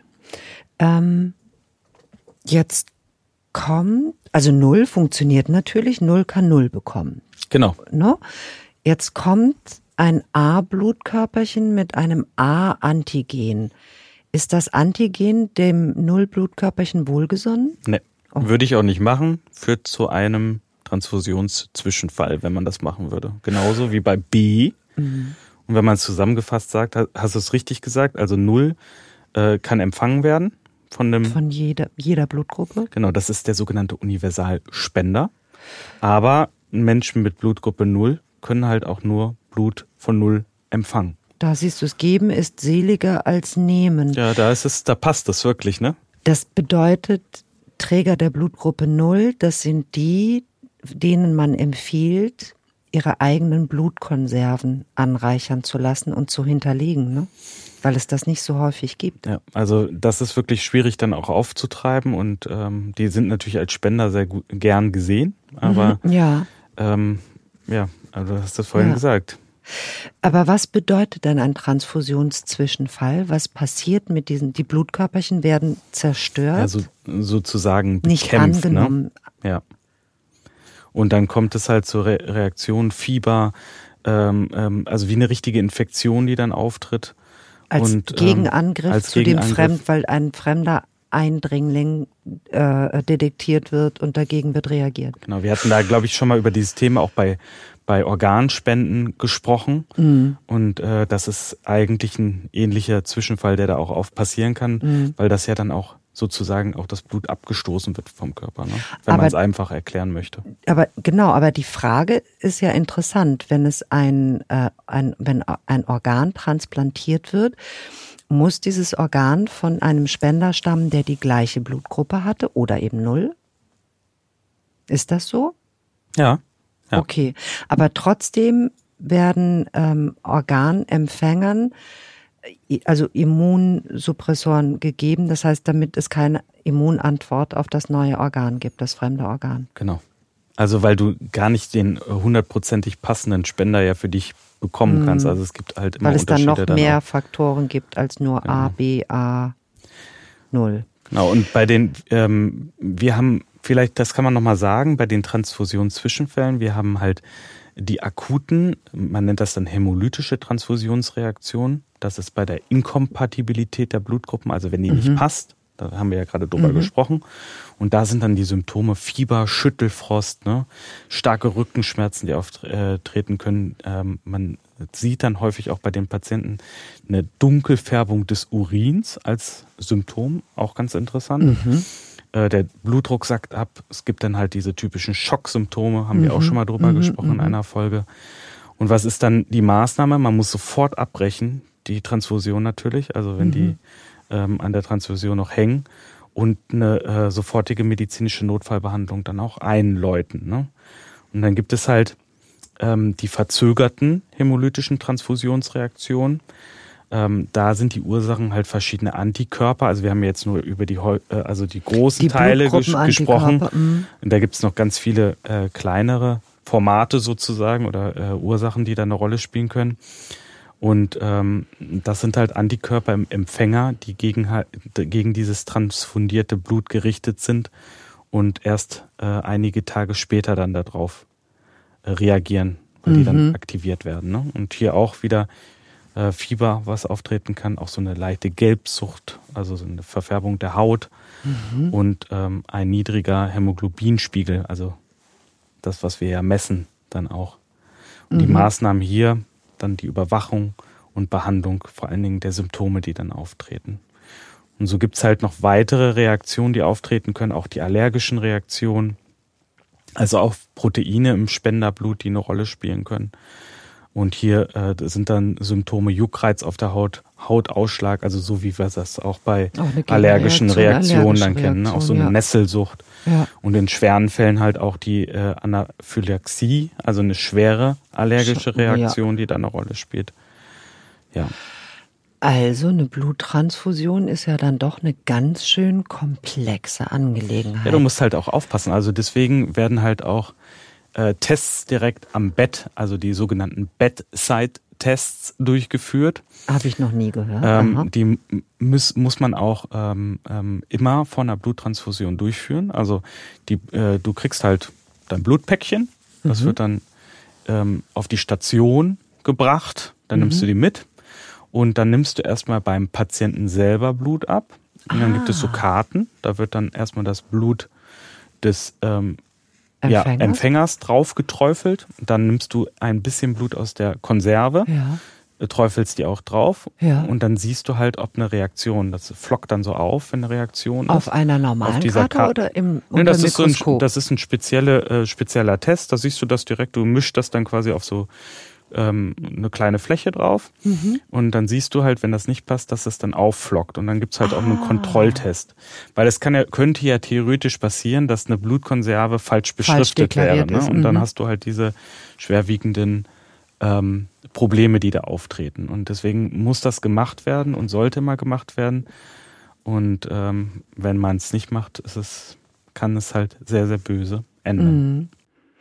Jetzt kommt, also 0 funktioniert natürlich, 0 kann 0 bekommen. Genau. No? Jetzt kommt ein A-Blutkörperchen mit einem A-Antigen. Ist das Antigen dem 0-Blutkörperchen wohlgesonnen? Nee, würde ich auch nicht machen. Führt zu einem Transfusionszwischenfall, wenn man das machen würde. Genauso wie bei B. Und wenn man es zusammengefasst sagt, hast du es richtig gesagt, also 0 kann empfangen werden von jeder Blutgruppe. Genau, das ist der sogenannte Universalspender. Aber Menschen mit Blutgruppe 0 können halt auch nur Blut von 0 empfangen. Da siehst du, es geben ist seliger als nehmen. Ja, da passt das wirklich, ne? Das bedeutet, Träger der Blutgruppe 0, das sind die, denen man empfiehlt, ihre eigenen Blutkonserven anreichern zu lassen und zu hinterlegen, ne? Weil es das nicht so häufig gibt. Ja, also das ist wirklich schwierig dann auch aufzutreiben und die sind natürlich als Spender sehr gern gesehen, aber ja, also du hast das vorhin gesagt. Aber was bedeutet denn ein Transfusionszwischenfall? Was passiert mit die Blutkörperchen werden zerstört? Also sozusagen nicht bekämpft, angenommen. Ne? Ja. Und dann kommt es halt zur Reaktion, Fieber, also wie eine richtige Infektion, die dann auftritt. Als Gegenangriff zu dem weil ein fremder Eindringling detektiert wird und dagegen wird reagiert. Genau, wir hatten da, glaube ich, schon mal über dieses Thema auch bei Organspenden gesprochen. Und das ist eigentlich ein ähnlicher Zwischenfall, der da auch passieren kann, weil das ja dann auch sozusagen auch das Blut abgestoßen wird vom Körper, ne? Wenn man es einfach erklären möchte. Aber die Frage ist ja interessant, wenn es wenn ein Organ transplantiert wird, muss dieses Organ von einem Spender stammen, der die gleiche Blutgruppe hatte oder eben 0? Ist das so? Ja. Okay, aber trotzdem werden Organempfängern also Immunsuppressoren gegeben, das heißt, damit es keine Immunantwort auf das neue Organ gibt, das fremde Organ. Genau. Also weil du gar nicht den 100%ig passenden Spender ja für dich bekommen kannst. Also es gibt halt immer Unterschiede. Weil es dann noch mehr Faktoren gibt als nur genau. A, B, A, 0. Genau, und bei den, wir haben vielleicht, das kann man nochmal sagen, bei den Transfusionszwischenfällen, wir haben halt die akuten, man nennt das dann hämolytische Transfusionsreaktion. Das ist bei der Inkompatibilität der Blutgruppen, also wenn die nicht passt, da haben wir ja gerade drüber gesprochen. Und da sind dann die Symptome Fieber, Schüttelfrost, ne, starke Rückenschmerzen, die auftreten können. Man sieht dann häufig auch bei den Patienten eine Dunkelfärbung des Urins als Symptom, auch ganz interessant. Der Blutdruck sackt ab. Es gibt dann halt diese typischen Schocksymptome, haben wir auch schon mal drüber gesprochen in einer Folge. Und was ist dann die Maßnahme? Man muss sofort abbrechen, die Transfusion natürlich, also wenn die an der Transfusion noch hängen und eine sofortige medizinische Notfallbehandlung dann auch einläuten. Ne? Und dann gibt es halt die verzögerten hämolytischen Transfusionsreaktionen. Da sind die Ursachen halt verschiedene Antikörper. Also wir haben jetzt nur über die großen Teile gesprochen. Und da gibt es noch ganz viele kleinere Formate sozusagen oder Ursachen, die da eine Rolle spielen können. Und das sind halt Antikörper im Empfänger, die gegen dieses transfundierte Blut gerichtet sind und erst einige Tage später dann darauf reagieren, weil die dann aktiviert werden. Ne? Und hier auch wieder Fieber, was auftreten kann, auch so eine leichte Gelbsucht, also so eine Verfärbung der Haut und ein niedriger Hämoglobinspiegel, also das, was wir ja messen dann auch. Und die Maßnahmen hier, dann die Überwachung und Behandlung vor allen Dingen der Symptome, die dann auftreten. Und so gibt's halt noch weitere Reaktionen, die auftreten können, auch die allergischen Reaktionen, also auch Proteine im Spenderblut, die eine Rolle spielen können. Und hier sind dann Symptome Juckreiz auf der Haut, Hautausschlag, also so wie wir das auch bei allergischen Reaktionen dann kennen, ne? Auch so eine Nesselsucht. Ja. Und in schweren Fällen halt auch die Anaphylaxie, also eine schwere allergische Reaktion, die da eine Rolle spielt. Ja. Also eine Bluttransfusion ist ja dann doch eine ganz schön komplexe Angelegenheit. Ja, du musst halt auch aufpassen. Also deswegen werden halt auch Tests direkt am Bett, also die sogenannten Bedside-Tests durchgeführt. Habe ich noch nie gehört. Die muss man auch immer vor einer Bluttransfusion durchführen. Also du kriegst halt dein Blutpäckchen, das wird dann auf die Station gebracht, dann nimmst du die mit und dann nimmst du erstmal beim Patienten selber Blut ab. Und dann gibt es so Karten, da wird dann erstmal das Blut des Empfängers drauf geträufelt. Dann nimmst du ein bisschen Blut aus der Konserve, träufelst die auch drauf und dann siehst du halt, ob eine Reaktion, das flockt dann so auf, wenn eine Reaktion ist. Auf einer normalen Karte oder unter das Mikroskop? Das ist ein spezieller Test, da siehst du das direkt, du mischst das dann quasi auf so eine kleine Fläche drauf und dann siehst du halt, wenn das nicht passt, dass es dann aufflockt und dann gibt's halt auch einen Kontrolltest. Weil es könnte ja theoretisch passieren, dass eine Blutkonserve falsch beschriftet wäre. Ne? Und dann hast du halt diese schwerwiegenden Probleme, die da auftreten. Und deswegen muss das gemacht werden und sollte mal gemacht werden. Und wenn man es nicht macht, kann es halt sehr, sehr böse enden.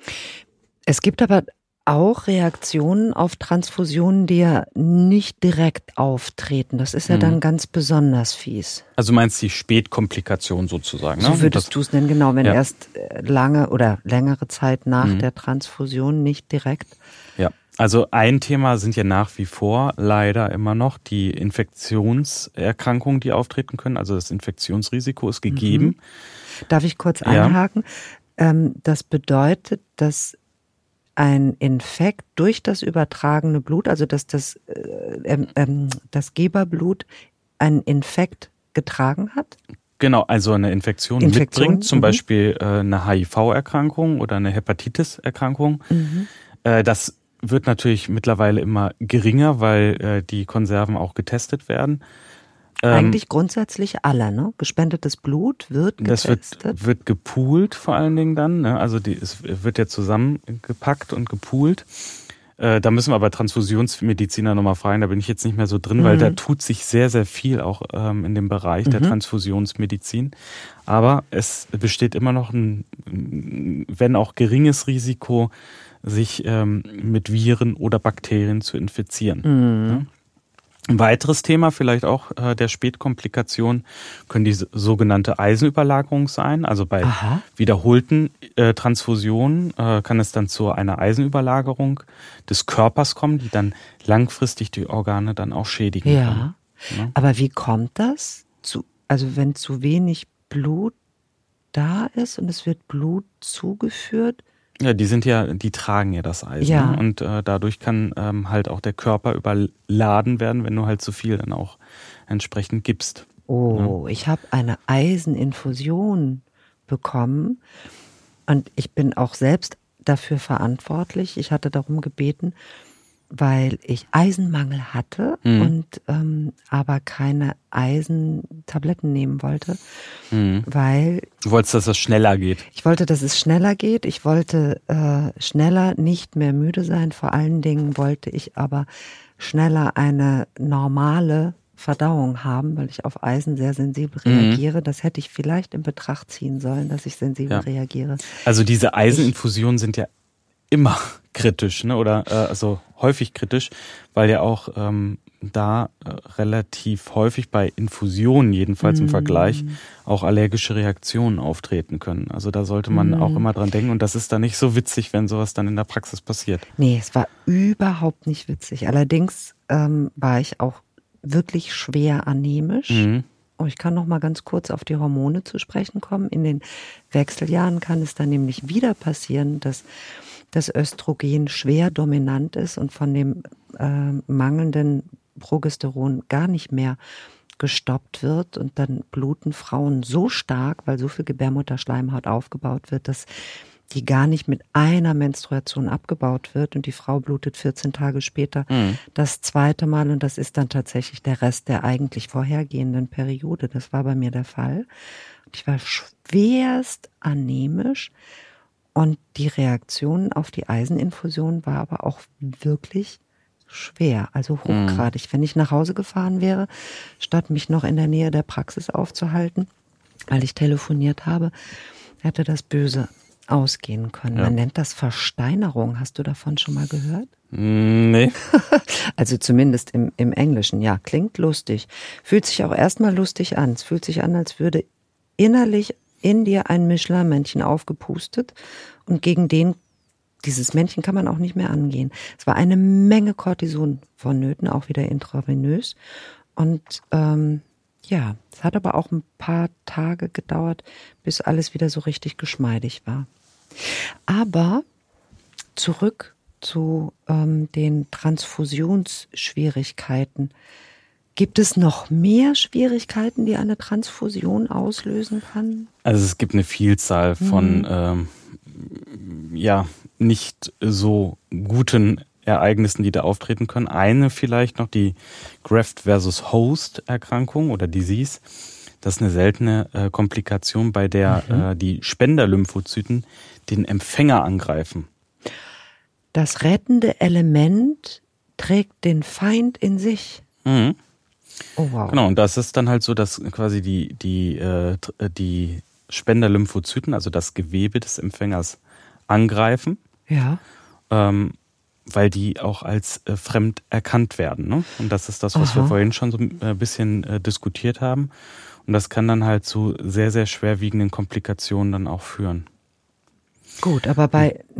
Es gibt aber auch Reaktionen auf Transfusionen, die ja nicht direkt auftreten. Das ist ja dann ganz besonders fies. Also meinst du die Spätkomplikation sozusagen? So würdest du es nennen, genau, wenn erst lange oder längere Zeit nach der Transfusion nicht direkt. Ja, also ein Thema sind ja nach wie vor leider immer noch die Infektionserkrankungen, die auftreten können. Also das Infektionsrisiko ist gegeben. Darf ich kurz einhaken? Das bedeutet, dass ein Infekt durch das übertragene Blut, also dass das Geberblut einen Infekt getragen hat? Genau, also eine Infektion mitbringt, zum Beispiel eine HIV-Erkrankung oder eine Hepatitis-Erkrankung. Das wird natürlich mittlerweile immer geringer, weil die Konserven auch getestet werden. Eigentlich grundsätzlich alle, ne? Gespendetes Blut wird getestet. Das wird gepoolt vor allen Dingen dann, ne? Also es wird ja zusammengepackt und gepoolt. Da müssen wir aber Transfusionsmediziner nochmal fragen, da bin ich jetzt nicht mehr so drin, weil da tut sich sehr, sehr viel auch in dem Bereich der Transfusionsmedizin. Aber es besteht immer noch ein, wenn auch geringes Risiko, sich mit Viren oder Bakterien zu infizieren. Ja? Ein weiteres Thema, vielleicht auch der Spätkomplikation, können die sogenannte Eisenüberlagerung sein. Also bei wiederholten Transfusionen kann es dann zu einer Eisenüberlagerung des Körpers kommen, die dann langfristig die Organe dann auch schädigen kann. Ja? Aber wie kommt das? Also wenn zu wenig Blut da ist und es wird Blut zugeführt? Ja, die tragen ja das Eisen. Ja. Ne? Und dadurch kann halt auch der Körper überladen werden, wenn du halt zu viel dann auch entsprechend gibst. Oh, ja. Ich habe eine Eiseninfusion bekommen und ich bin auch selbst dafür verantwortlich. Ich hatte darum gebeten, weil ich Eisenmangel hatte und aber keine Eisentabletten nehmen wollte, weil... Du wolltest, dass es schneller geht. Ich wollte, dass es schneller geht. Ich wollte schneller nicht mehr müde sein. Vor allen Dingen wollte ich aber schneller eine normale Verdauung haben, weil ich auf Eisen sehr sensibel reagiere. Das hätte ich vielleicht in Betracht ziehen sollen, dass ich sensibel reagiere. Also diese Eiseninfusionen sind ja immer kritisch, ne? Oder also häufig kritisch, weil ja auch da relativ häufig bei Infusionen, jedenfalls im Vergleich, auch allergische Reaktionen auftreten können. Also da sollte man auch immer dran denken und das ist dann nicht so witzig, wenn sowas dann in der Praxis passiert. Nee, es war überhaupt nicht witzig. Allerdings war ich auch wirklich schwer anämisch. Und ich kann noch mal ganz kurz auf die Hormone zu sprechen kommen. In den Wechseljahren kann es dann nämlich wieder passieren, dass das Östrogen schwer dominant ist und von dem mangelnden Progesteron gar nicht mehr gestoppt wird. Und dann bluten Frauen so stark, weil so viel Gebärmutterschleimhaut aufgebaut wird, dass die gar nicht mit einer Menstruation abgebaut wird und die Frau blutet 14 Tage später das zweite Mal und das ist dann tatsächlich der Rest der eigentlich vorhergehenden Periode. Das war bei mir der Fall. Ich war schwerst anämisch und die Reaktion auf die Eiseninfusion war aber auch wirklich schwer, also hochgradig. Wenn ich nach Hause gefahren wäre, statt mich noch in der Nähe der Praxis aufzuhalten, weil ich telefoniert habe, hätte das böse ausgehen können. Man nennt das Versteinerung. Hast du davon schon mal gehört? Nee. Also zumindest im Englischen. Ja, klingt lustig. Fühlt sich auch erstmal lustig an. Es fühlt sich an, als würde innerlich in dir ein Michelin-Männchen aufgepustet und gegen dieses Männchen kann man auch nicht mehr angehen. Es war eine Menge Cortison vonnöten, auch wieder intravenös. Und es hat aber auch ein paar Tage gedauert, bis alles wieder so richtig geschmeidig war. Aber zurück zu den Transfusionsschwierigkeiten. Gibt es noch mehr Schwierigkeiten, die eine Transfusion auslösen kann? Also es gibt eine Vielzahl von nicht so guten Ereignissen, die da auftreten können. Eine vielleicht noch die Graft-versus-Host-Erkrankung oder Disease. Das ist eine seltene Komplikation, bei der die Spenderlymphozyten den Empfänger angreifen. Das rettende Element trägt den Feind in sich. Mhm. Oh wow. Genau, und das ist dann halt so, dass quasi die Spenderlymphozyten, also das Gewebe des Empfängers, angreifen. Ja. Weil die auch als fremd erkannt werden. Ne? Und das ist das, was wir vorhin schon so ein bisschen diskutiert haben. Und das kann dann halt zu sehr, sehr schwerwiegenden Komplikationen dann auch führen. Gut, aber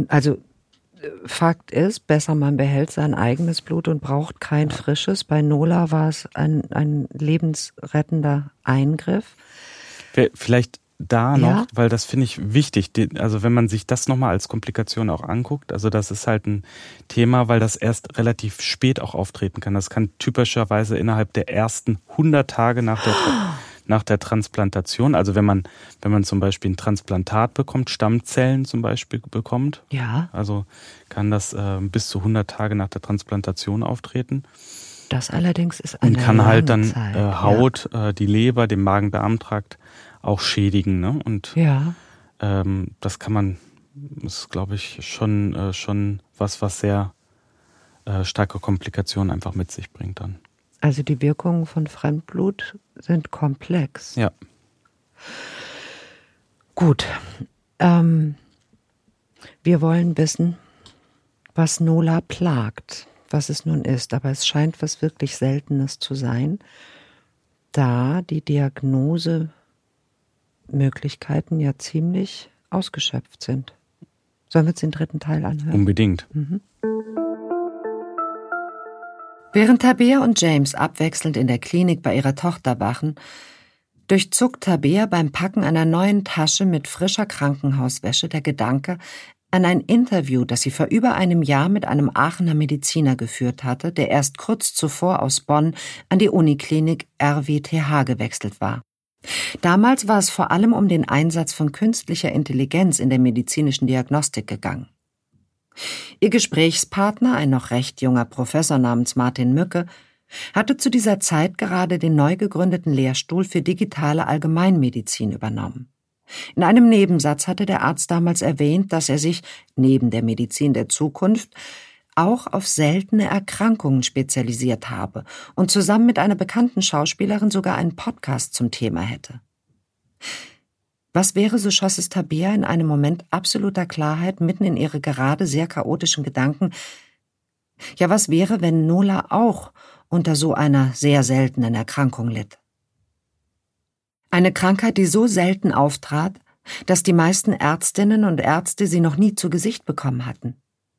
Fakt ist, besser man behält sein eigenes Blut und braucht kein frisches. Bei Nola war es ein lebensrettender Eingriff. Vielleicht da noch, weil das finde ich wichtig, also wenn man sich das nochmal als Komplikation auch anguckt, also das ist halt ein Thema, weil das erst relativ spät auch auftreten kann. Das kann typischerweise innerhalb der ersten 100 Tage nach der Transplantation, also wenn man zum Beispiel ein Transplantat bekommt, Stammzellen zum Beispiel bekommt, also kann das bis zu 100 Tage nach der Transplantation auftreten. Das allerdings ist eine und kann halt dann Zeit, Haut, die Leber, den Magen-Darm-Trakt auch schädigen, ne? Und das ist glaube ich schon was sehr starke Komplikationen einfach mit sich bringt dann. Also die Wirkungen von Fremdblut sind komplex. Ja. Gut. Wir wollen wissen, was Nola plagt, was es nun ist. Aber es scheint was wirklich Seltenes zu sein, da die Diagnosemöglichkeiten ja ziemlich ausgeschöpft sind. Sollen wir uns den dritten Teil anhören? Unbedingt. Während Tabea und James abwechselnd in der Klinik bei ihrer Tochter wachen, durchzuckt Tabea beim Packen einer neuen Tasche mit frischer Krankenhauswäsche der Gedanke an ein Interview, das sie vor über einem Jahr mit einem Aachener Mediziner geführt hatte, der erst kurz zuvor aus Bonn an die Uniklinik RWTH gewechselt war. Damals war es vor allem um den Einsatz von künstlicher Intelligenz in der medizinischen Diagnostik gegangen. Ihr Gesprächspartner, ein noch recht junger Professor namens Martin Mücke, hatte zu dieser Zeit gerade den neu gegründeten Lehrstuhl für digitale Allgemeinmedizin übernommen. In einem Nebensatz hatte der Arzt damals erwähnt, dass er sich, neben der Medizin der Zukunft, auch auf seltene Erkrankungen spezialisiert habe und zusammen mit einer bekannten Schauspielerin sogar einen Podcast zum Thema hätte. Was wäre, so schoss es Tabea in einem Moment absoluter Klarheit mitten in ihre gerade sehr chaotischen Gedanken, ja, was wäre, wenn Nola auch unter so einer sehr seltenen Erkrankung litt? Eine Krankheit, die so selten auftrat, dass die meisten Ärztinnen und Ärzte sie noch nie zu Gesicht bekommen hatten.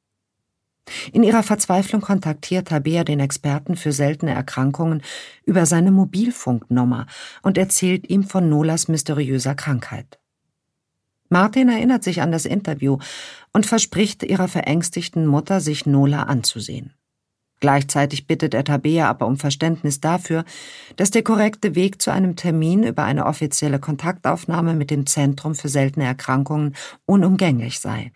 In ihrer Verzweiflung kontaktiert Tabea den Experten für seltene Erkrankungen über seine Mobilfunknummer und erzählt ihm von Nolas mysteriöser Krankheit. Martin erinnert sich an das Interview und verspricht ihrer verängstigten Mutter, sich Nola anzusehen. Gleichzeitig bittet er Tabea aber um Verständnis dafür, dass der korrekte Weg zu einem Termin über eine offizielle Kontaktaufnahme mit dem Zentrum für seltene Erkrankungen unumgänglich sei.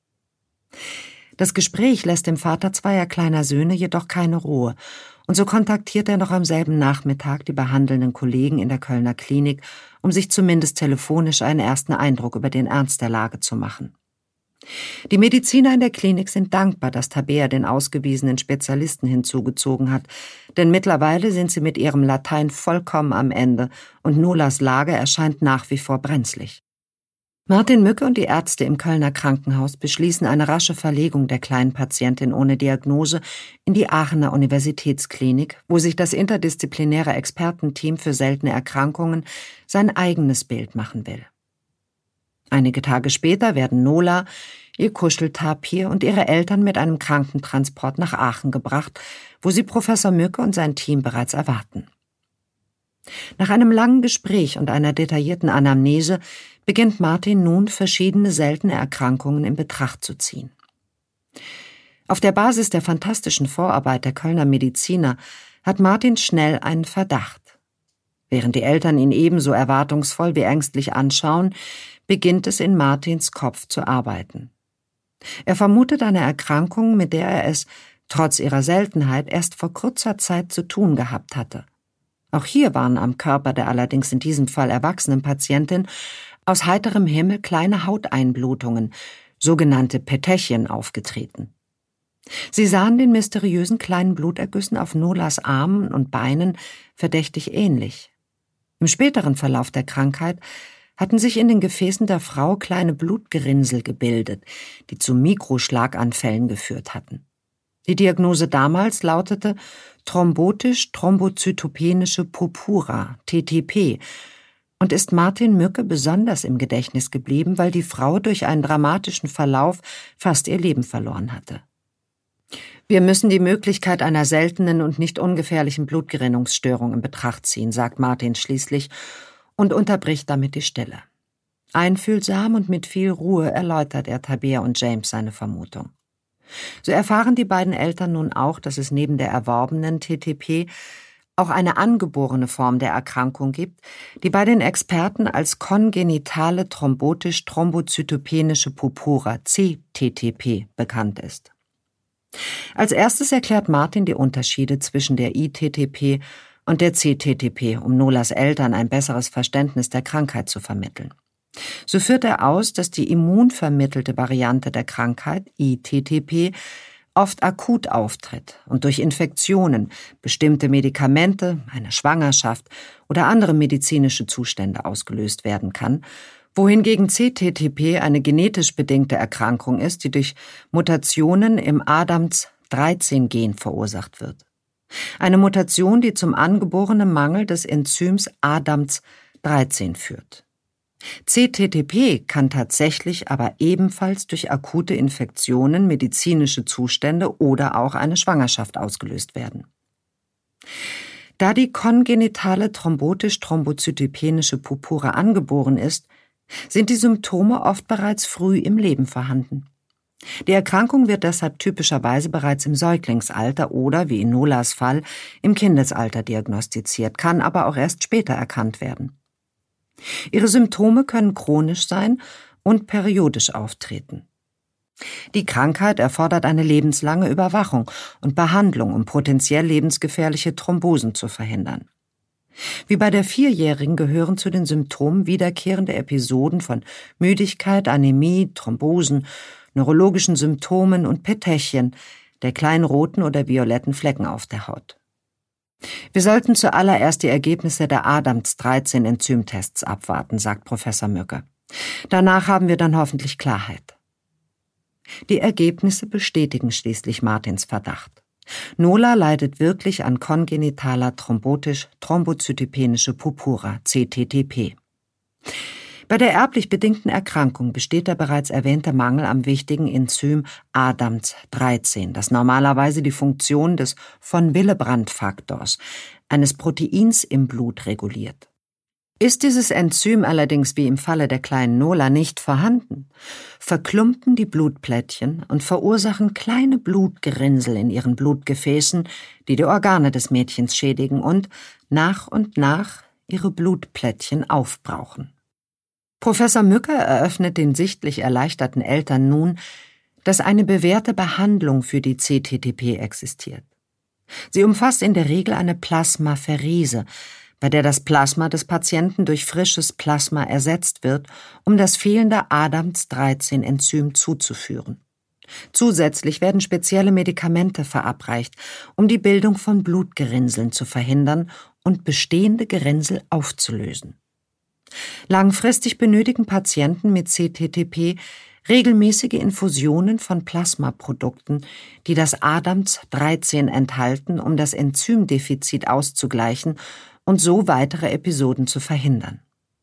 Das Gespräch lässt dem Vater zweier kleiner Söhne jedoch keine Ruhe, und so kontaktiert er noch am selben Nachmittag die behandelnden Kollegen in der Kölner Klinik, um sich zumindest telefonisch einen ersten Eindruck über den Ernst der Lage zu machen. Die Mediziner in der Klinik sind dankbar, dass Tabea den ausgewiesenen Spezialisten hinzugezogen hat, denn mittlerweile sind sie mit ihrem Latein vollkommen am Ende und Nolas Lage erscheint nach wie vor brenzlig. Martin Mücke und die Ärzte im Kölner Krankenhaus beschließen eine rasche Verlegung der kleinen Patientin ohne Diagnose in die Aachener Universitätsklinik, wo sich das interdisziplinäre Expertenteam für seltene Erkrankungen sein eigenes Bild machen will. Einige Tage später werden Nola, ihr Kuscheltapir und ihre Eltern mit einem Krankentransport nach Aachen gebracht, wo sie Professor Mücke und sein Team bereits erwarten. Nach einem langen Gespräch und einer detaillierten Anamnese beginnt Martin nun, verschiedene seltene Erkrankungen in Betracht zu ziehen. Auf der Basis der fantastischen Vorarbeit der Kölner Mediziner hat Martin schnell einen Verdacht. Während die Eltern ihn ebenso erwartungsvoll wie ängstlich anschauen, beginnt es in Martins Kopf zu arbeiten. Er vermutet eine Erkrankung, mit der er es, trotz ihrer Seltenheit, erst vor kurzer Zeit zu tun gehabt hatte. Auch hier waren am Körper der allerdings in diesem Fall erwachsenen Patientin aus heiterem Himmel kleine Hauteinblutungen, sogenannte Petechien, aufgetreten. Sie sahen den mysteriösen kleinen Blutergüssen auf Nolas Armen und Beinen verdächtig ähnlich. Im späteren Verlauf der Krankheit hatten sich in den Gefäßen der Frau kleine Blutgerinnsel gebildet, die zu Mikroschlaganfällen geführt hatten. Die Diagnose damals lautete thrombotisch-thrombozytopenische Purpura, TTP, und ist Martin Mücke besonders im Gedächtnis geblieben, weil die Frau durch einen dramatischen Verlauf fast ihr Leben verloren hatte. Wir müssen die Möglichkeit einer seltenen und nicht ungefährlichen Blutgerinnungsstörung in Betracht ziehen, sagt Martin schließlich und unterbricht damit die Stille. Einfühlsam und mit viel Ruhe erläutert er Tabea und James seine Vermutung. So erfahren die beiden Eltern nun auch, dass es neben der erworbenen TTP auch eine angeborene Form der Erkrankung gibt, die bei den Experten als kongenitale thrombotisch-thrombozytopenische Purpura, CTTP, bekannt ist. Als erstes erklärt Martin die Unterschiede zwischen der ITTP und der CTTP, um Nolas Eltern ein besseres Verständnis der Krankheit zu vermitteln. So führt er aus, dass die immunvermittelte Variante der Krankheit, ITTP, oft akut auftritt und durch Infektionen, bestimmte Medikamente, eine Schwangerschaft oder andere medizinische Zustände ausgelöst werden kann, wohingegen CTTP eine genetisch bedingte Erkrankung ist, die durch Mutationen im ADAMTS13-Gen verursacht wird. Eine Mutation, die zum angeborenen Mangel des Enzyms ADAMTS13 führt. CTTP kann tatsächlich aber ebenfalls durch akute Infektionen, medizinische Zustände oder auch eine Schwangerschaft ausgelöst werden. Da die kongenitale thrombotisch-thrombozytopenische Purpura angeboren ist, sind die Symptome oft bereits früh im Leben vorhanden. Die Erkrankung wird deshalb typischerweise bereits im Säuglingsalter oder, wie in Nolas Fall, im Kindesalter diagnostiziert, kann aber auch erst später erkannt werden. Ihre Symptome können chronisch sein und periodisch auftreten. Die Krankheit erfordert eine lebenslange Überwachung und Behandlung, um potenziell lebensgefährliche Thrombosen zu verhindern. Wie bei der 4-Jährigen gehören zu den Symptomen wiederkehrende Episoden von Müdigkeit, Anämie, Thrombosen, neurologischen Symptomen und Petechien, der kleinen roten oder violetten Flecken auf der Haut. Wir sollten zuallererst die Ergebnisse der ADAMTS-13-Enzymtests abwarten, sagt Professor Mücke. Danach haben wir dann hoffentlich Klarheit. Die Ergebnisse bestätigen schließlich Martins Verdacht. Nola leidet wirklich an kongenitaler thrombotisch-thrombozytopenische Purpura, CTTP. Bei der erblich bedingten Erkrankung besteht der bereits erwähnte Mangel am wichtigen Enzym ADAMTS13, das normalerweise die Funktion des von-Willebrand-Faktors, eines Proteins im Blut, reguliert. Ist dieses Enzym allerdings wie im Falle der kleinen Nola nicht vorhanden, verklumpen die Blutplättchen und verursachen kleine Blutgerinnsel in ihren Blutgefäßen, die Organe des Mädchens schädigen und nach ihre Blutplättchen aufbrauchen. Professor Mücke eröffnet den sichtlich erleichterten Eltern nun, dass eine bewährte Behandlung für die CTTP existiert. Sie umfasst in der Regel eine Plasmapherese, bei der das Plasma des Patienten durch frisches Plasma ersetzt wird, um das fehlende ADAMTS13-Enzym zuzuführen. Zusätzlich werden spezielle Medikamente verabreicht, um die Bildung von Blutgerinnseln zu verhindern und bestehende Gerinnsel aufzulösen. Langfristig benötigen Patienten mit CTTP regelmäßige Infusionen von Plasmaprodukten, die das ADAMTS13 enthalten, um das Enzymdefizit auszugleichen und so weitere Episoden zu verhindern.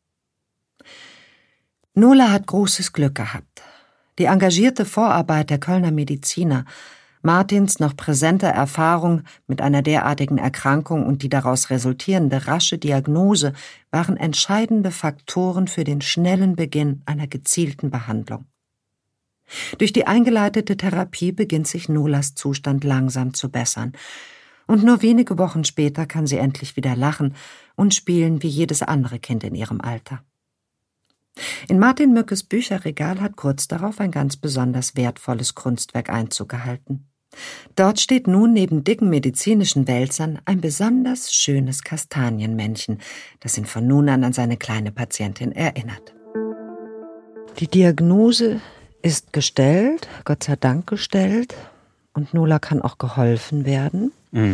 Nola hat großes Glück gehabt. Die engagierte Vorarbeit der Kölner Mediziner, Martins noch präsente Erfahrung mit einer derartigen Erkrankung und die daraus resultierende rasche Diagnose waren entscheidende Faktoren für den schnellen Beginn einer gezielten Behandlung. Durch die eingeleitete Therapie beginnt sich Nolas Zustand langsam zu bessern. Und nur wenige Wochen später kann sie endlich wieder lachen und spielen wie jedes andere Kind in ihrem Alter. In Martin Mückes Bücherregal hat kurz darauf ein ganz besonders wertvolles Kunstwerk Einzug gehalten. Dort steht nun neben dicken medizinischen Wälzern ein besonders schönes Kastanienmännchen, das ihn von nun an seine kleine Patientin erinnert. Die Diagnose ist gestellt, Gott sei Dank gestellt, und Nola kann auch geholfen werden.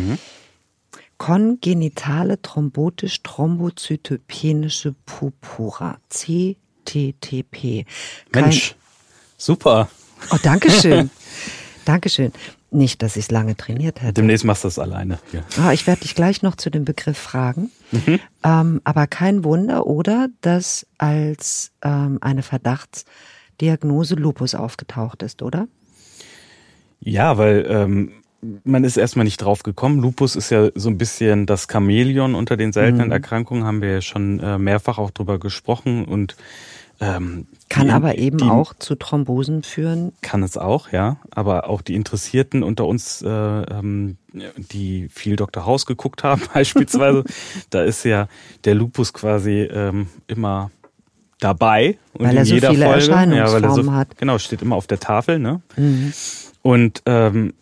Kongenitale thrombotisch-thrombozytopenische Purpura, CTTP. Mensch, super. Oh, dankeschön. Dankeschön. Nicht, dass ich es lange trainiert hätte. Demnächst machst du das alleine. Ja. Ich werde dich gleich noch zu dem Begriff fragen. Aber kein Wunder, oder, dass als eine Verdachtsdiagnose Lupus aufgetaucht ist, oder? Ja, weil man ist erstmal nicht drauf gekommen. Lupus ist ja so ein bisschen das Chamäleon unter den seltenen Erkrankungen, haben wir ja schon mehrfach auch drüber gesprochen. Und kann aber eben auch zu Thrombosen führen. Kann es auch, ja. Aber auch die Interessierten unter uns, die viel Dr. House geguckt haben beispielsweise, da ist ja der Lupus quasi immer dabei. Und weil er so viele Erscheinungsformen hat. Genau, steht immer auf der Tafel, ne? Und du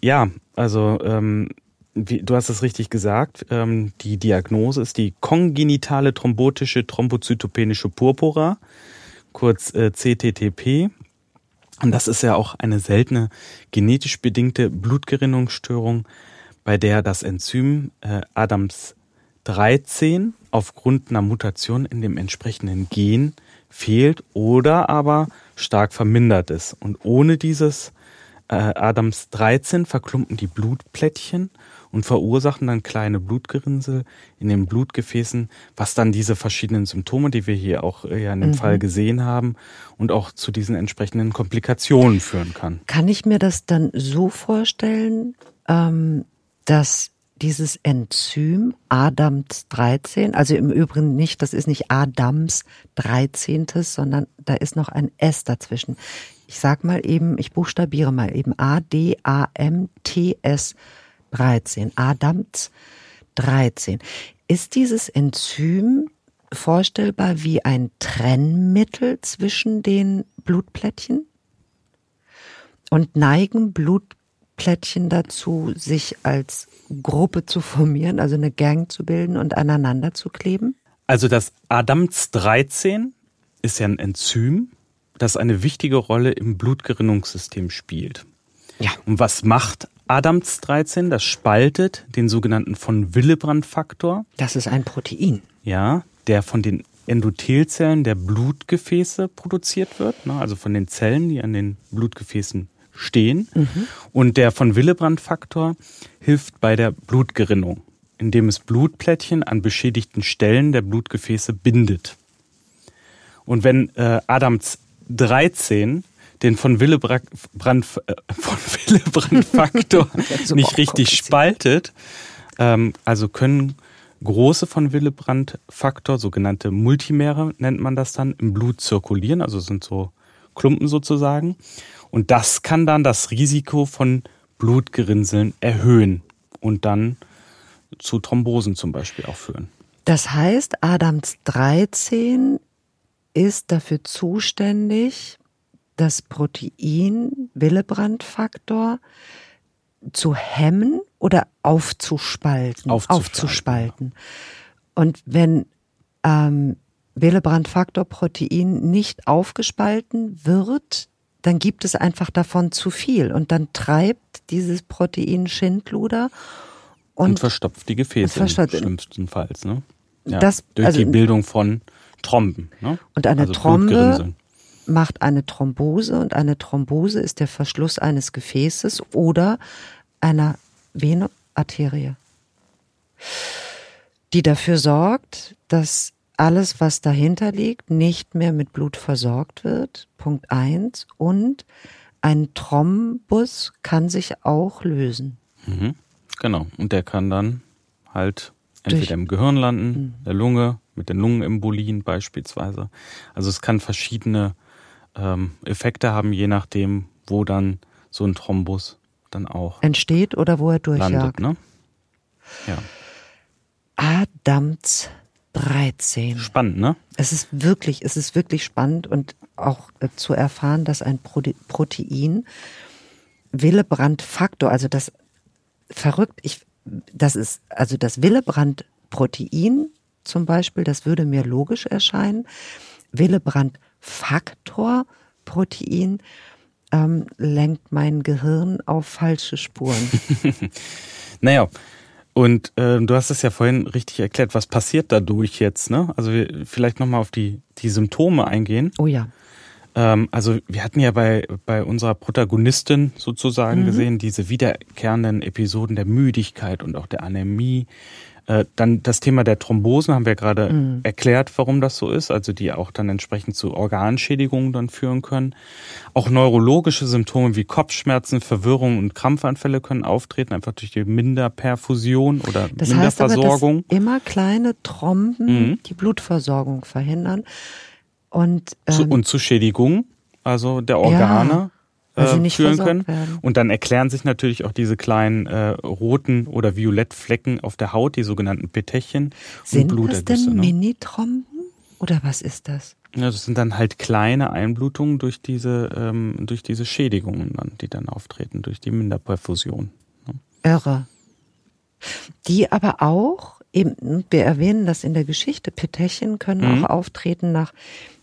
hast es richtig gesagt, die Diagnose ist die kongenitale thrombotische thrombozytopenische Purpura, kurz CTTP. Und das ist ja auch eine seltene genetisch bedingte Blutgerinnungsstörung, bei der das Enzym ADAMTS13 aufgrund einer Mutation in dem entsprechenden Gen fehlt oder aber stark vermindert ist. Und ohne dieses ADAMTS13 verklumpen die Blutplättchen und verursachen dann kleine Blutgerinnsel in den Blutgefäßen, was dann diese verschiedenen Symptome, die wir hier auch in dem Fall gesehen haben, und auch zu diesen entsprechenden Komplikationen führen kann. Kann ich mir das dann so vorstellen, dass dieses Enzym ADAMTS13, also im Übrigen nicht, das ist nicht ADAMS 13., sondern da ist noch ein S dazwischen. Ich sag mal eben, ich buchstabiere mal eben ADAMTS 13, ADAMTS 13. Ist dieses Enzym vorstellbar wie ein Trennmittel zwischen den Blutplättchen? Und neigen Blutplättchen dazu, sich als Gruppe zu formieren, also eine Gang zu bilden und aneinander zu kleben? Also das Adams-13 ist ja ein Enzym, das eine wichtige Rolle im Blutgerinnungssystem spielt. Ja. Und was macht Adams-13? Das spaltet den sogenannten von Willebrand-Faktor. Das ist ein Protein. Ja, der von den Endothelzellen der Blutgefäße produziert wird, ne, also von den Zellen, die an den Blutgefäßen stehen. Und der von Willebrand-Faktor hilft bei der Blutgerinnung, indem es Blutplättchen an beschädigten Stellen der Blutgefäße bindet. Und wenn Adams-13 den von Willebrand-Faktor nicht richtig spaltet, also können große von Willebrand-Faktor, sogenannte Multimere nennt man das dann, im Blut zirkulieren, also sind so Klumpen sozusagen. Und das kann dann das Risiko von Blutgerinnseln erhöhen und dann zu Thrombosen zum Beispiel auch führen. Das heißt, Adams-13 ist dafür zuständig, das Protein Willebrand-Faktor zu hemmen oder aufzuspalten. Aufzuspalten. Und wenn Willebrand-Faktor-Protein nicht aufgespalten wird, dann gibt es einfach davon zu viel. Und dann treibt dieses Protein Schindluder und verstopft die Gefäße schlimmstenfalls. Ne? Ja, durch die Bildung von Thromben. Ne? Und eine Thrombe macht eine Thrombose, und eine Thrombose ist der Verschluss eines Gefäßes oder einer Vene, Arterie, die dafür sorgt, dass alles, was dahinter liegt, nicht mehr mit Blut versorgt wird. Punkt 1. Und ein Thrombus kann sich auch lösen. Mhm. Genau. Und der kann dann halt entweder im Gehirn landen, der Lunge, mit den Lungenembolien beispielsweise. Also es kann verschiedene Effekte haben, je nachdem, wo dann so ein Thrombus dann auch entsteht oder wo er durchjagt. Landet, ne? Ja. Adams-13. Spannend, ne? Es ist wirklich spannend, und auch zu erfahren, dass ein Protein Willebrand-Faktor, also das das Willebrand-Protein zum Beispiel, das würde mir logisch erscheinen. Willebrand-Faktor-Protein lenkt mein Gehirn auf falsche Spuren. Naja, und du hast es ja vorhin richtig erklärt, was passiert dadurch jetzt, ne? Also wir vielleicht nochmal auf die Symptome eingehen. Oh ja. Also wir hatten ja bei unserer Protagonistin sozusagen gesehen, diese wiederkehrenden Episoden der Müdigkeit und auch der Anämie. Dann das Thema der Thrombosen haben wir gerade erklärt, warum das so ist, also die auch dann entsprechend zu Organschädigungen dann führen können. Auch neurologische Symptome wie Kopfschmerzen, Verwirrung und Krampfanfälle können auftreten, einfach durch die Minderperfusion oder das Minderversorgung. Heißt aber, dass immer kleine Thromben die Blutversorgung verhindern. Und zu Schädigungen, also der Organe. Führen können. Werden. Und dann erklären sich natürlich auch diese kleinen roten oder Violettflecken auf der Haut, die sogenannten Petechien. Sind das denn Minithromben oder was ist das? Ja, das sind dann halt kleine Einblutungen durch diese Schädigungen, die dann auftreten, durch die Minderperfusion. Ne? Irre. Die aber auch, eben, wir erwähnen das in der Geschichte, Petechien können auch auftreten nach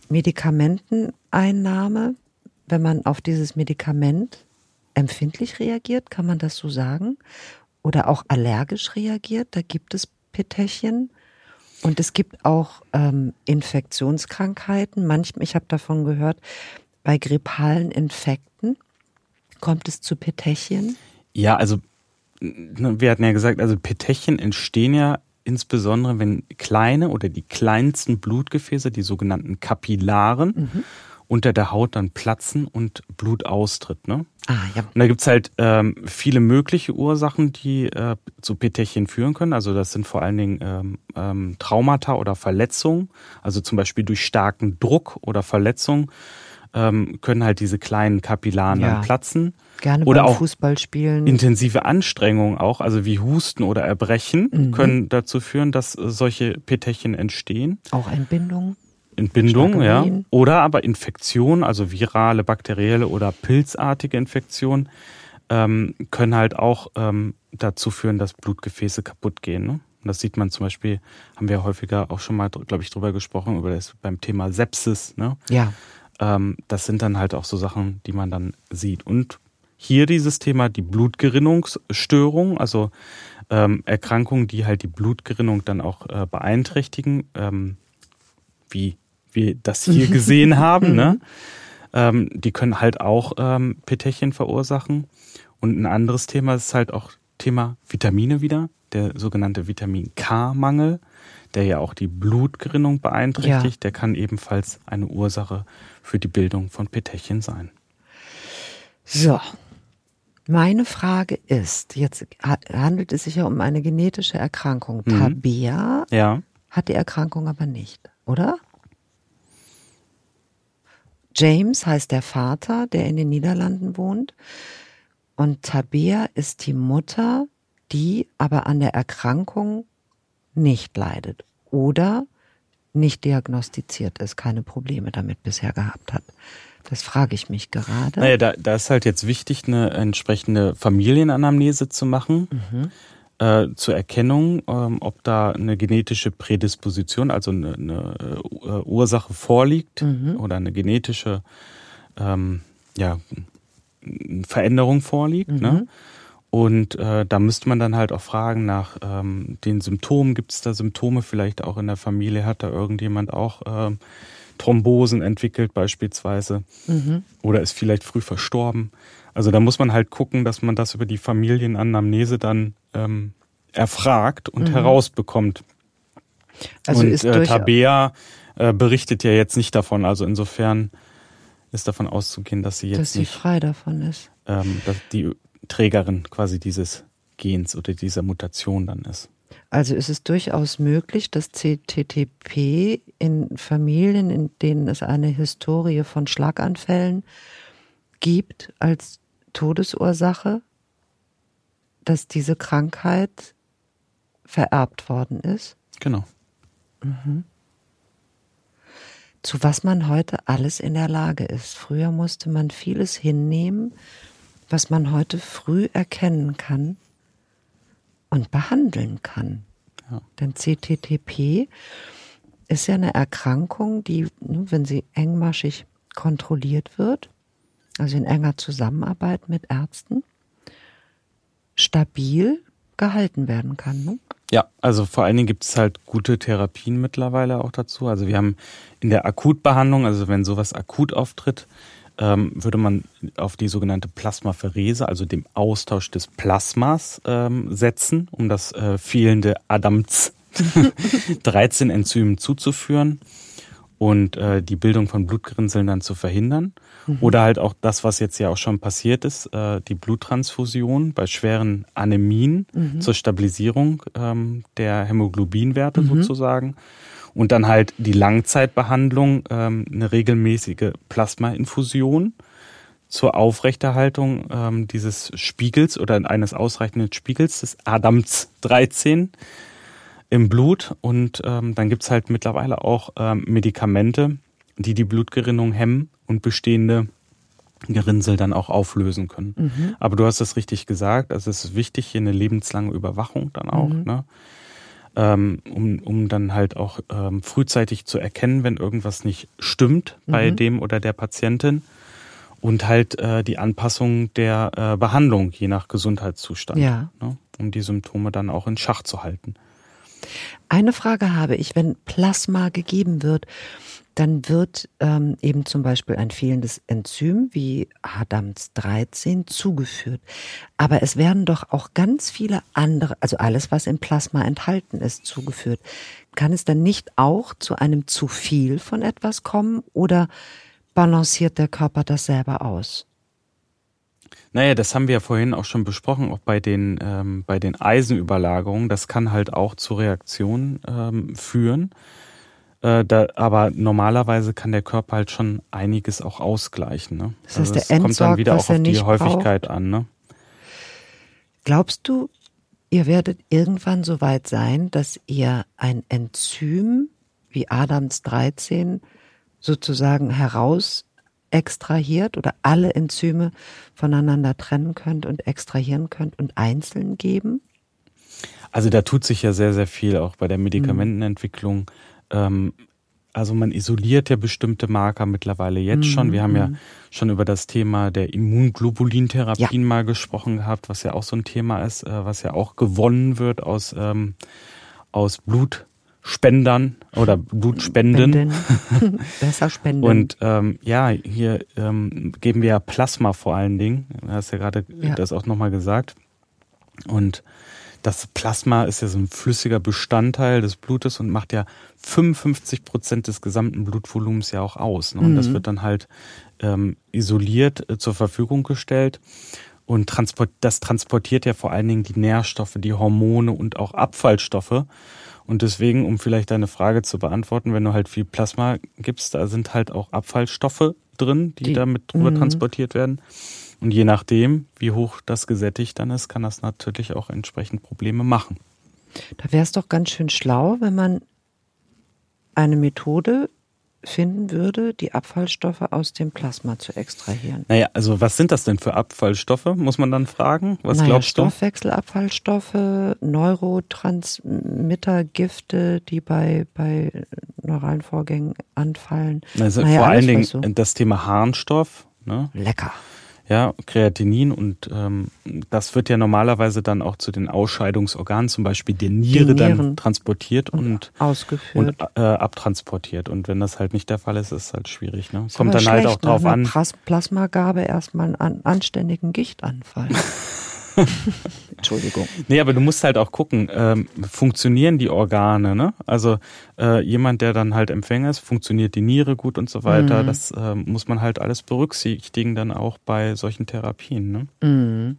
Medikamenteneinnahme. Wenn man auf dieses Medikament empfindlich reagiert, kann man das so sagen? Oder auch allergisch reagiert, da gibt es Petechien. Und es gibt auch Infektionskrankheiten. Ich habe davon gehört, bei grippalen Infekten kommt es zu Petechien. Ja, also wir hatten ja gesagt, also Petechien entstehen ja insbesondere, wenn kleine oder die kleinsten Blutgefäße, die sogenannten Kapillaren, unter der Haut dann platzen und Blut austritt. Ne? Ja. Und da gibt's halt viele mögliche Ursachen, die zu Petechien führen können. Also das sind vor allen Dingen Traumata oder Verletzungen. Also zum Beispiel durch starken Druck oder Verletzung können halt diese kleinen Kapillaren dann platzen. Gerne oder beim auch Fußballspielen. Intensive Anstrengungen auch, also wie Husten oder Erbrechen, können dazu führen, dass solche Petechien entstehen. Auch Entbindung. Entbindung, ja. Oder aber Infektion, also virale, bakterielle oder pilzartige Infektionen, können halt auch dazu führen, dass Blutgefäße kaputt gehen. Ne? Und das sieht man zum Beispiel, haben wir häufiger auch schon mal, glaube ich, drüber gesprochen, über das beim Thema Sepsis. Ne? Ja. Das sind dann halt auch so Sachen, die man dann sieht. Und hier dieses Thema, die Blutgerinnungsstörung, also Erkrankungen, die halt die Blutgerinnung dann auch beeinträchtigen, wie wir das hier gesehen haben, ne? Die können halt auch Petechien verursachen. Und ein anderes Thema ist halt auch Thema Vitamine wieder, der sogenannte Vitamin-K-Mangel, der ja auch die Blutgerinnung beeinträchtigt. Der kann ebenfalls eine Ursache für die Bildung von Petechien sein. So, meine Frage ist, jetzt handelt es sich ja um eine genetische Erkrankung. Tabea hat die Erkrankung aber nicht, oder? James heißt der Vater, der in den Niederlanden wohnt. Und Tabea ist die Mutter, die aber an der Erkrankung nicht leidet oder nicht diagnostiziert ist, keine Probleme damit bisher gehabt hat. Das frage ich mich gerade. Naja, da ist halt jetzt wichtig, eine entsprechende Familienanamnese zu machen, zur Erkennung, ob da eine genetische Prädisposition, also eine Ursache vorliegt oder eine genetische Veränderung vorliegt. Ne? Und da müsste man dann halt auch fragen nach den Symptomen. Gibt es da Symptome vielleicht auch in der Familie? Hat da irgendjemand auch Thrombosen entwickelt beispielsweise? Oder ist vielleicht früh verstorben? Also da muss man halt gucken, dass man das über die Familienanamnese dann erfragt und herausbekommt. Also und Tabea berichtet ja jetzt nicht davon. Also insofern ist davon auszugehen, dass sie jetzt nicht frei davon ist. Dass die Trägerin quasi dieses Gens oder dieser Mutation dann ist. Also ist es durchaus möglich, dass CTTP in Familien, in denen es eine Historie von Schlaganfällen gibt, als Todesursache, dass diese Krankheit vererbt worden ist? Genau. Zu was man heute alles in der Lage ist. Früher musste man vieles hinnehmen, was man heute früh erkennen kann und behandeln kann. Ja. Denn CTTP ist ja eine Erkrankung, die, wenn sie engmaschig kontrolliert wird, also in enger Zusammenarbeit mit Ärzten, stabil gehalten werden kann. Ne? Ja, also vor allen Dingen gibt es halt gute Therapien mittlerweile auch dazu. Also wir haben in der Akutbehandlung, also wenn sowas akut auftritt, würde man auf die sogenannte Plasmapherese, also dem Austausch des Plasmas setzen, um das fehlende ADAMTS-13-Enzym zuzuführen und die Bildung von Blutgerinnseln dann zu verhindern. Oder halt auch das, was jetzt ja auch schon passiert ist, die Bluttransfusion bei schweren Anämien zur Stabilisierung der Hämoglobinwerte sozusagen. Und dann halt die Langzeitbehandlung, eine regelmäßige Plasmainfusion zur Aufrechterhaltung dieses Spiegels oder eines ausreichenden Spiegels des ADAMTS-13 im Blut. Und dann gibt's halt mittlerweile auch Medikamente, die die Blutgerinnung hemmen und bestehende Gerinnsel dann auch auflösen können. Aber du hast das richtig gesagt, also es ist wichtig, hier eine lebenslange Überwachung dann auch, ne? Um dann halt auch frühzeitig zu erkennen, wenn irgendwas nicht stimmt bei dem oder der Patientin und halt die Anpassung der Behandlung je nach Gesundheitszustand, ne? Um die Symptome dann auch in Schach zu halten. Eine Frage habe ich, wenn Plasma gegeben wird, dann wird eben zum Beispiel ein fehlendes Enzym wie ADAMTS-13 zugeführt. Aber es werden doch auch ganz viele andere, also alles, was im Plasma enthalten ist, zugeführt. Kann es dann nicht auch zu einem zu viel von etwas kommen oder balanciert der Körper das selber aus? Naja, das haben wir ja vorhin auch schon besprochen, auch bei den Eisenüberlagerungen. Das kann halt auch zu Reaktionen führen. Aber normalerweise kann der Körper halt schon einiges auch ausgleichen. Ne? Das heißt, der kommt dann wieder auch auf die Häufigkeit an. Ne? Glaubst du, ihr werdet irgendwann so weit sein, dass ihr ein Enzym wie Adams 13 sozusagen heraus extrahiert oder alle Enzyme voneinander trennen könnt und extrahieren könnt und einzeln geben? Also da tut sich ja sehr, sehr viel auch bei der Medikamentenentwicklung. Also man isoliert ja bestimmte Marker mittlerweile jetzt schon. Wir haben ja schon über das Thema der Immunglobulintherapien mal gesprochen gehabt, was ja auch so ein Thema ist, was ja auch gewonnen wird aus Blutspendern oder Blutspenden. Besser spenden. Und hier geben wir ja Plasma vor allen Dingen. Du hast ja gerade das auch nochmal gesagt. Und das Plasma ist ja so ein flüssiger Bestandteil des Blutes und macht ja 55% des gesamten Blutvolumens ja auch aus. Ne? Und das wird dann halt isoliert zur Verfügung gestellt. Und das transportiert ja vor allen Dingen die Nährstoffe, die Hormone und auch Abfallstoffe. Und deswegen, um vielleicht deine Frage zu beantworten, wenn du halt viel Plasma gibst, da sind halt auch Abfallstoffe drin, die damit drüber transportiert werden. Und je nachdem, wie hoch das gesättigt dann ist, kann das natürlich auch entsprechend Probleme machen. Da wäre es doch ganz schön schlau, wenn man eine Methode finden würde, die Abfallstoffe aus dem Plasma zu extrahieren. Naja, also was sind das denn für Abfallstoffe, muss man dann fragen? Was glaubst du? Stoffwechselabfallstoffe, Neurotransmittergifte, die bei neuralen Vorgängen anfallen. Also vor allen Dingen das Thema Harnstoff. Ne? Lecker. Ja, Kreatinin und das wird ja normalerweise dann auch zu den Ausscheidungsorganen, zum Beispiel der Niere dann transportiert und ausgeführt und abtransportiert. Und wenn das halt nicht der Fall ist, ist es halt schwierig. Ne? Kommt dann halt auch drauf an. Plasmagabe erstmal einen anständigen Gichtanfall. Entschuldigung. Nee, aber du musst halt auch gucken, funktionieren die Organe, ne? Also jemand, der dann halt Empfänger ist, funktioniert die Niere gut und so weiter. Das muss man halt alles berücksichtigen dann auch bei solchen Therapien, ne?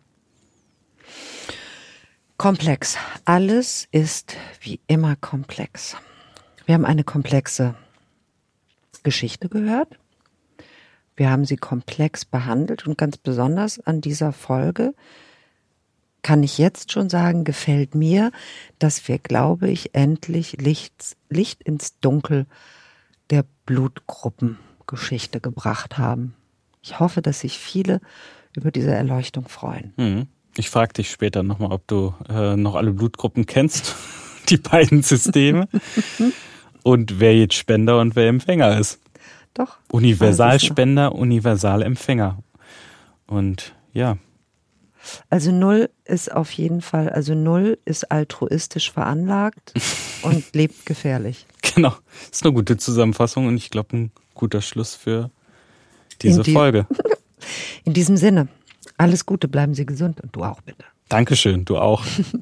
Komplex. Alles ist wie immer komplex. Wir haben eine komplexe Geschichte gehört. Wir haben sie komplex behandelt und ganz besonders an dieser Folge kann ich jetzt schon sagen, gefällt mir, dass wir, glaube ich, endlich Licht ins Dunkel der Blutgruppengeschichte gebracht haben. Ich hoffe, dass sich viele über diese Erleuchtung freuen. Ich frage dich später nochmal, ob du noch alle Blutgruppen kennst, die beiden Systeme, und wer jetzt Spender und wer Empfänger ist. Doch. Universalspender, Universalempfänger. Und ja. Also Null ist auf jeden Fall, Null ist altruistisch veranlagt und lebt gefährlich. Genau, ist eine gute Zusammenfassung und ich glaube ein guter Schluss für diese Folge. In diesem Sinne, alles Gute, bleiben Sie gesund und du auch bitte. Dankeschön, du auch.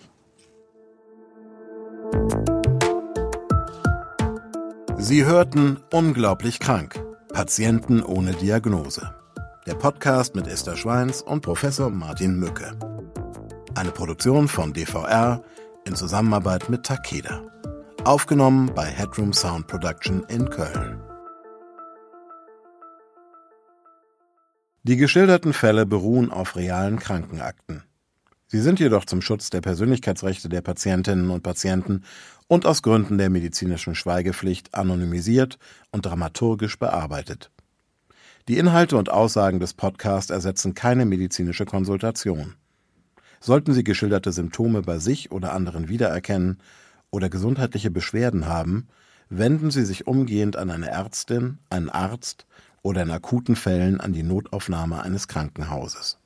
Sie hörten Unglaublich krank. Patienten ohne Diagnose. Der Podcast mit Esther Schweins und Professor Martin Mücke. Eine Produktion von DVR in Zusammenarbeit mit Takeda. Aufgenommen bei Headroom Sound Production in Köln. Die geschilderten Fälle beruhen auf realen Krankenakten. Sie sind jedoch zum Schutz der Persönlichkeitsrechte der Patientinnen und Patienten und aus Gründen der medizinischen Schweigepflicht anonymisiert und dramaturgisch bearbeitet. Die Inhalte und Aussagen des Podcasts ersetzen keine medizinische Konsultation. Sollten Sie geschilderte Symptome bei sich oder anderen wiedererkennen oder gesundheitliche Beschwerden haben, wenden Sie sich umgehend an eine Ärztin, einen Arzt oder in akuten Fällen an die Notaufnahme eines Krankenhauses.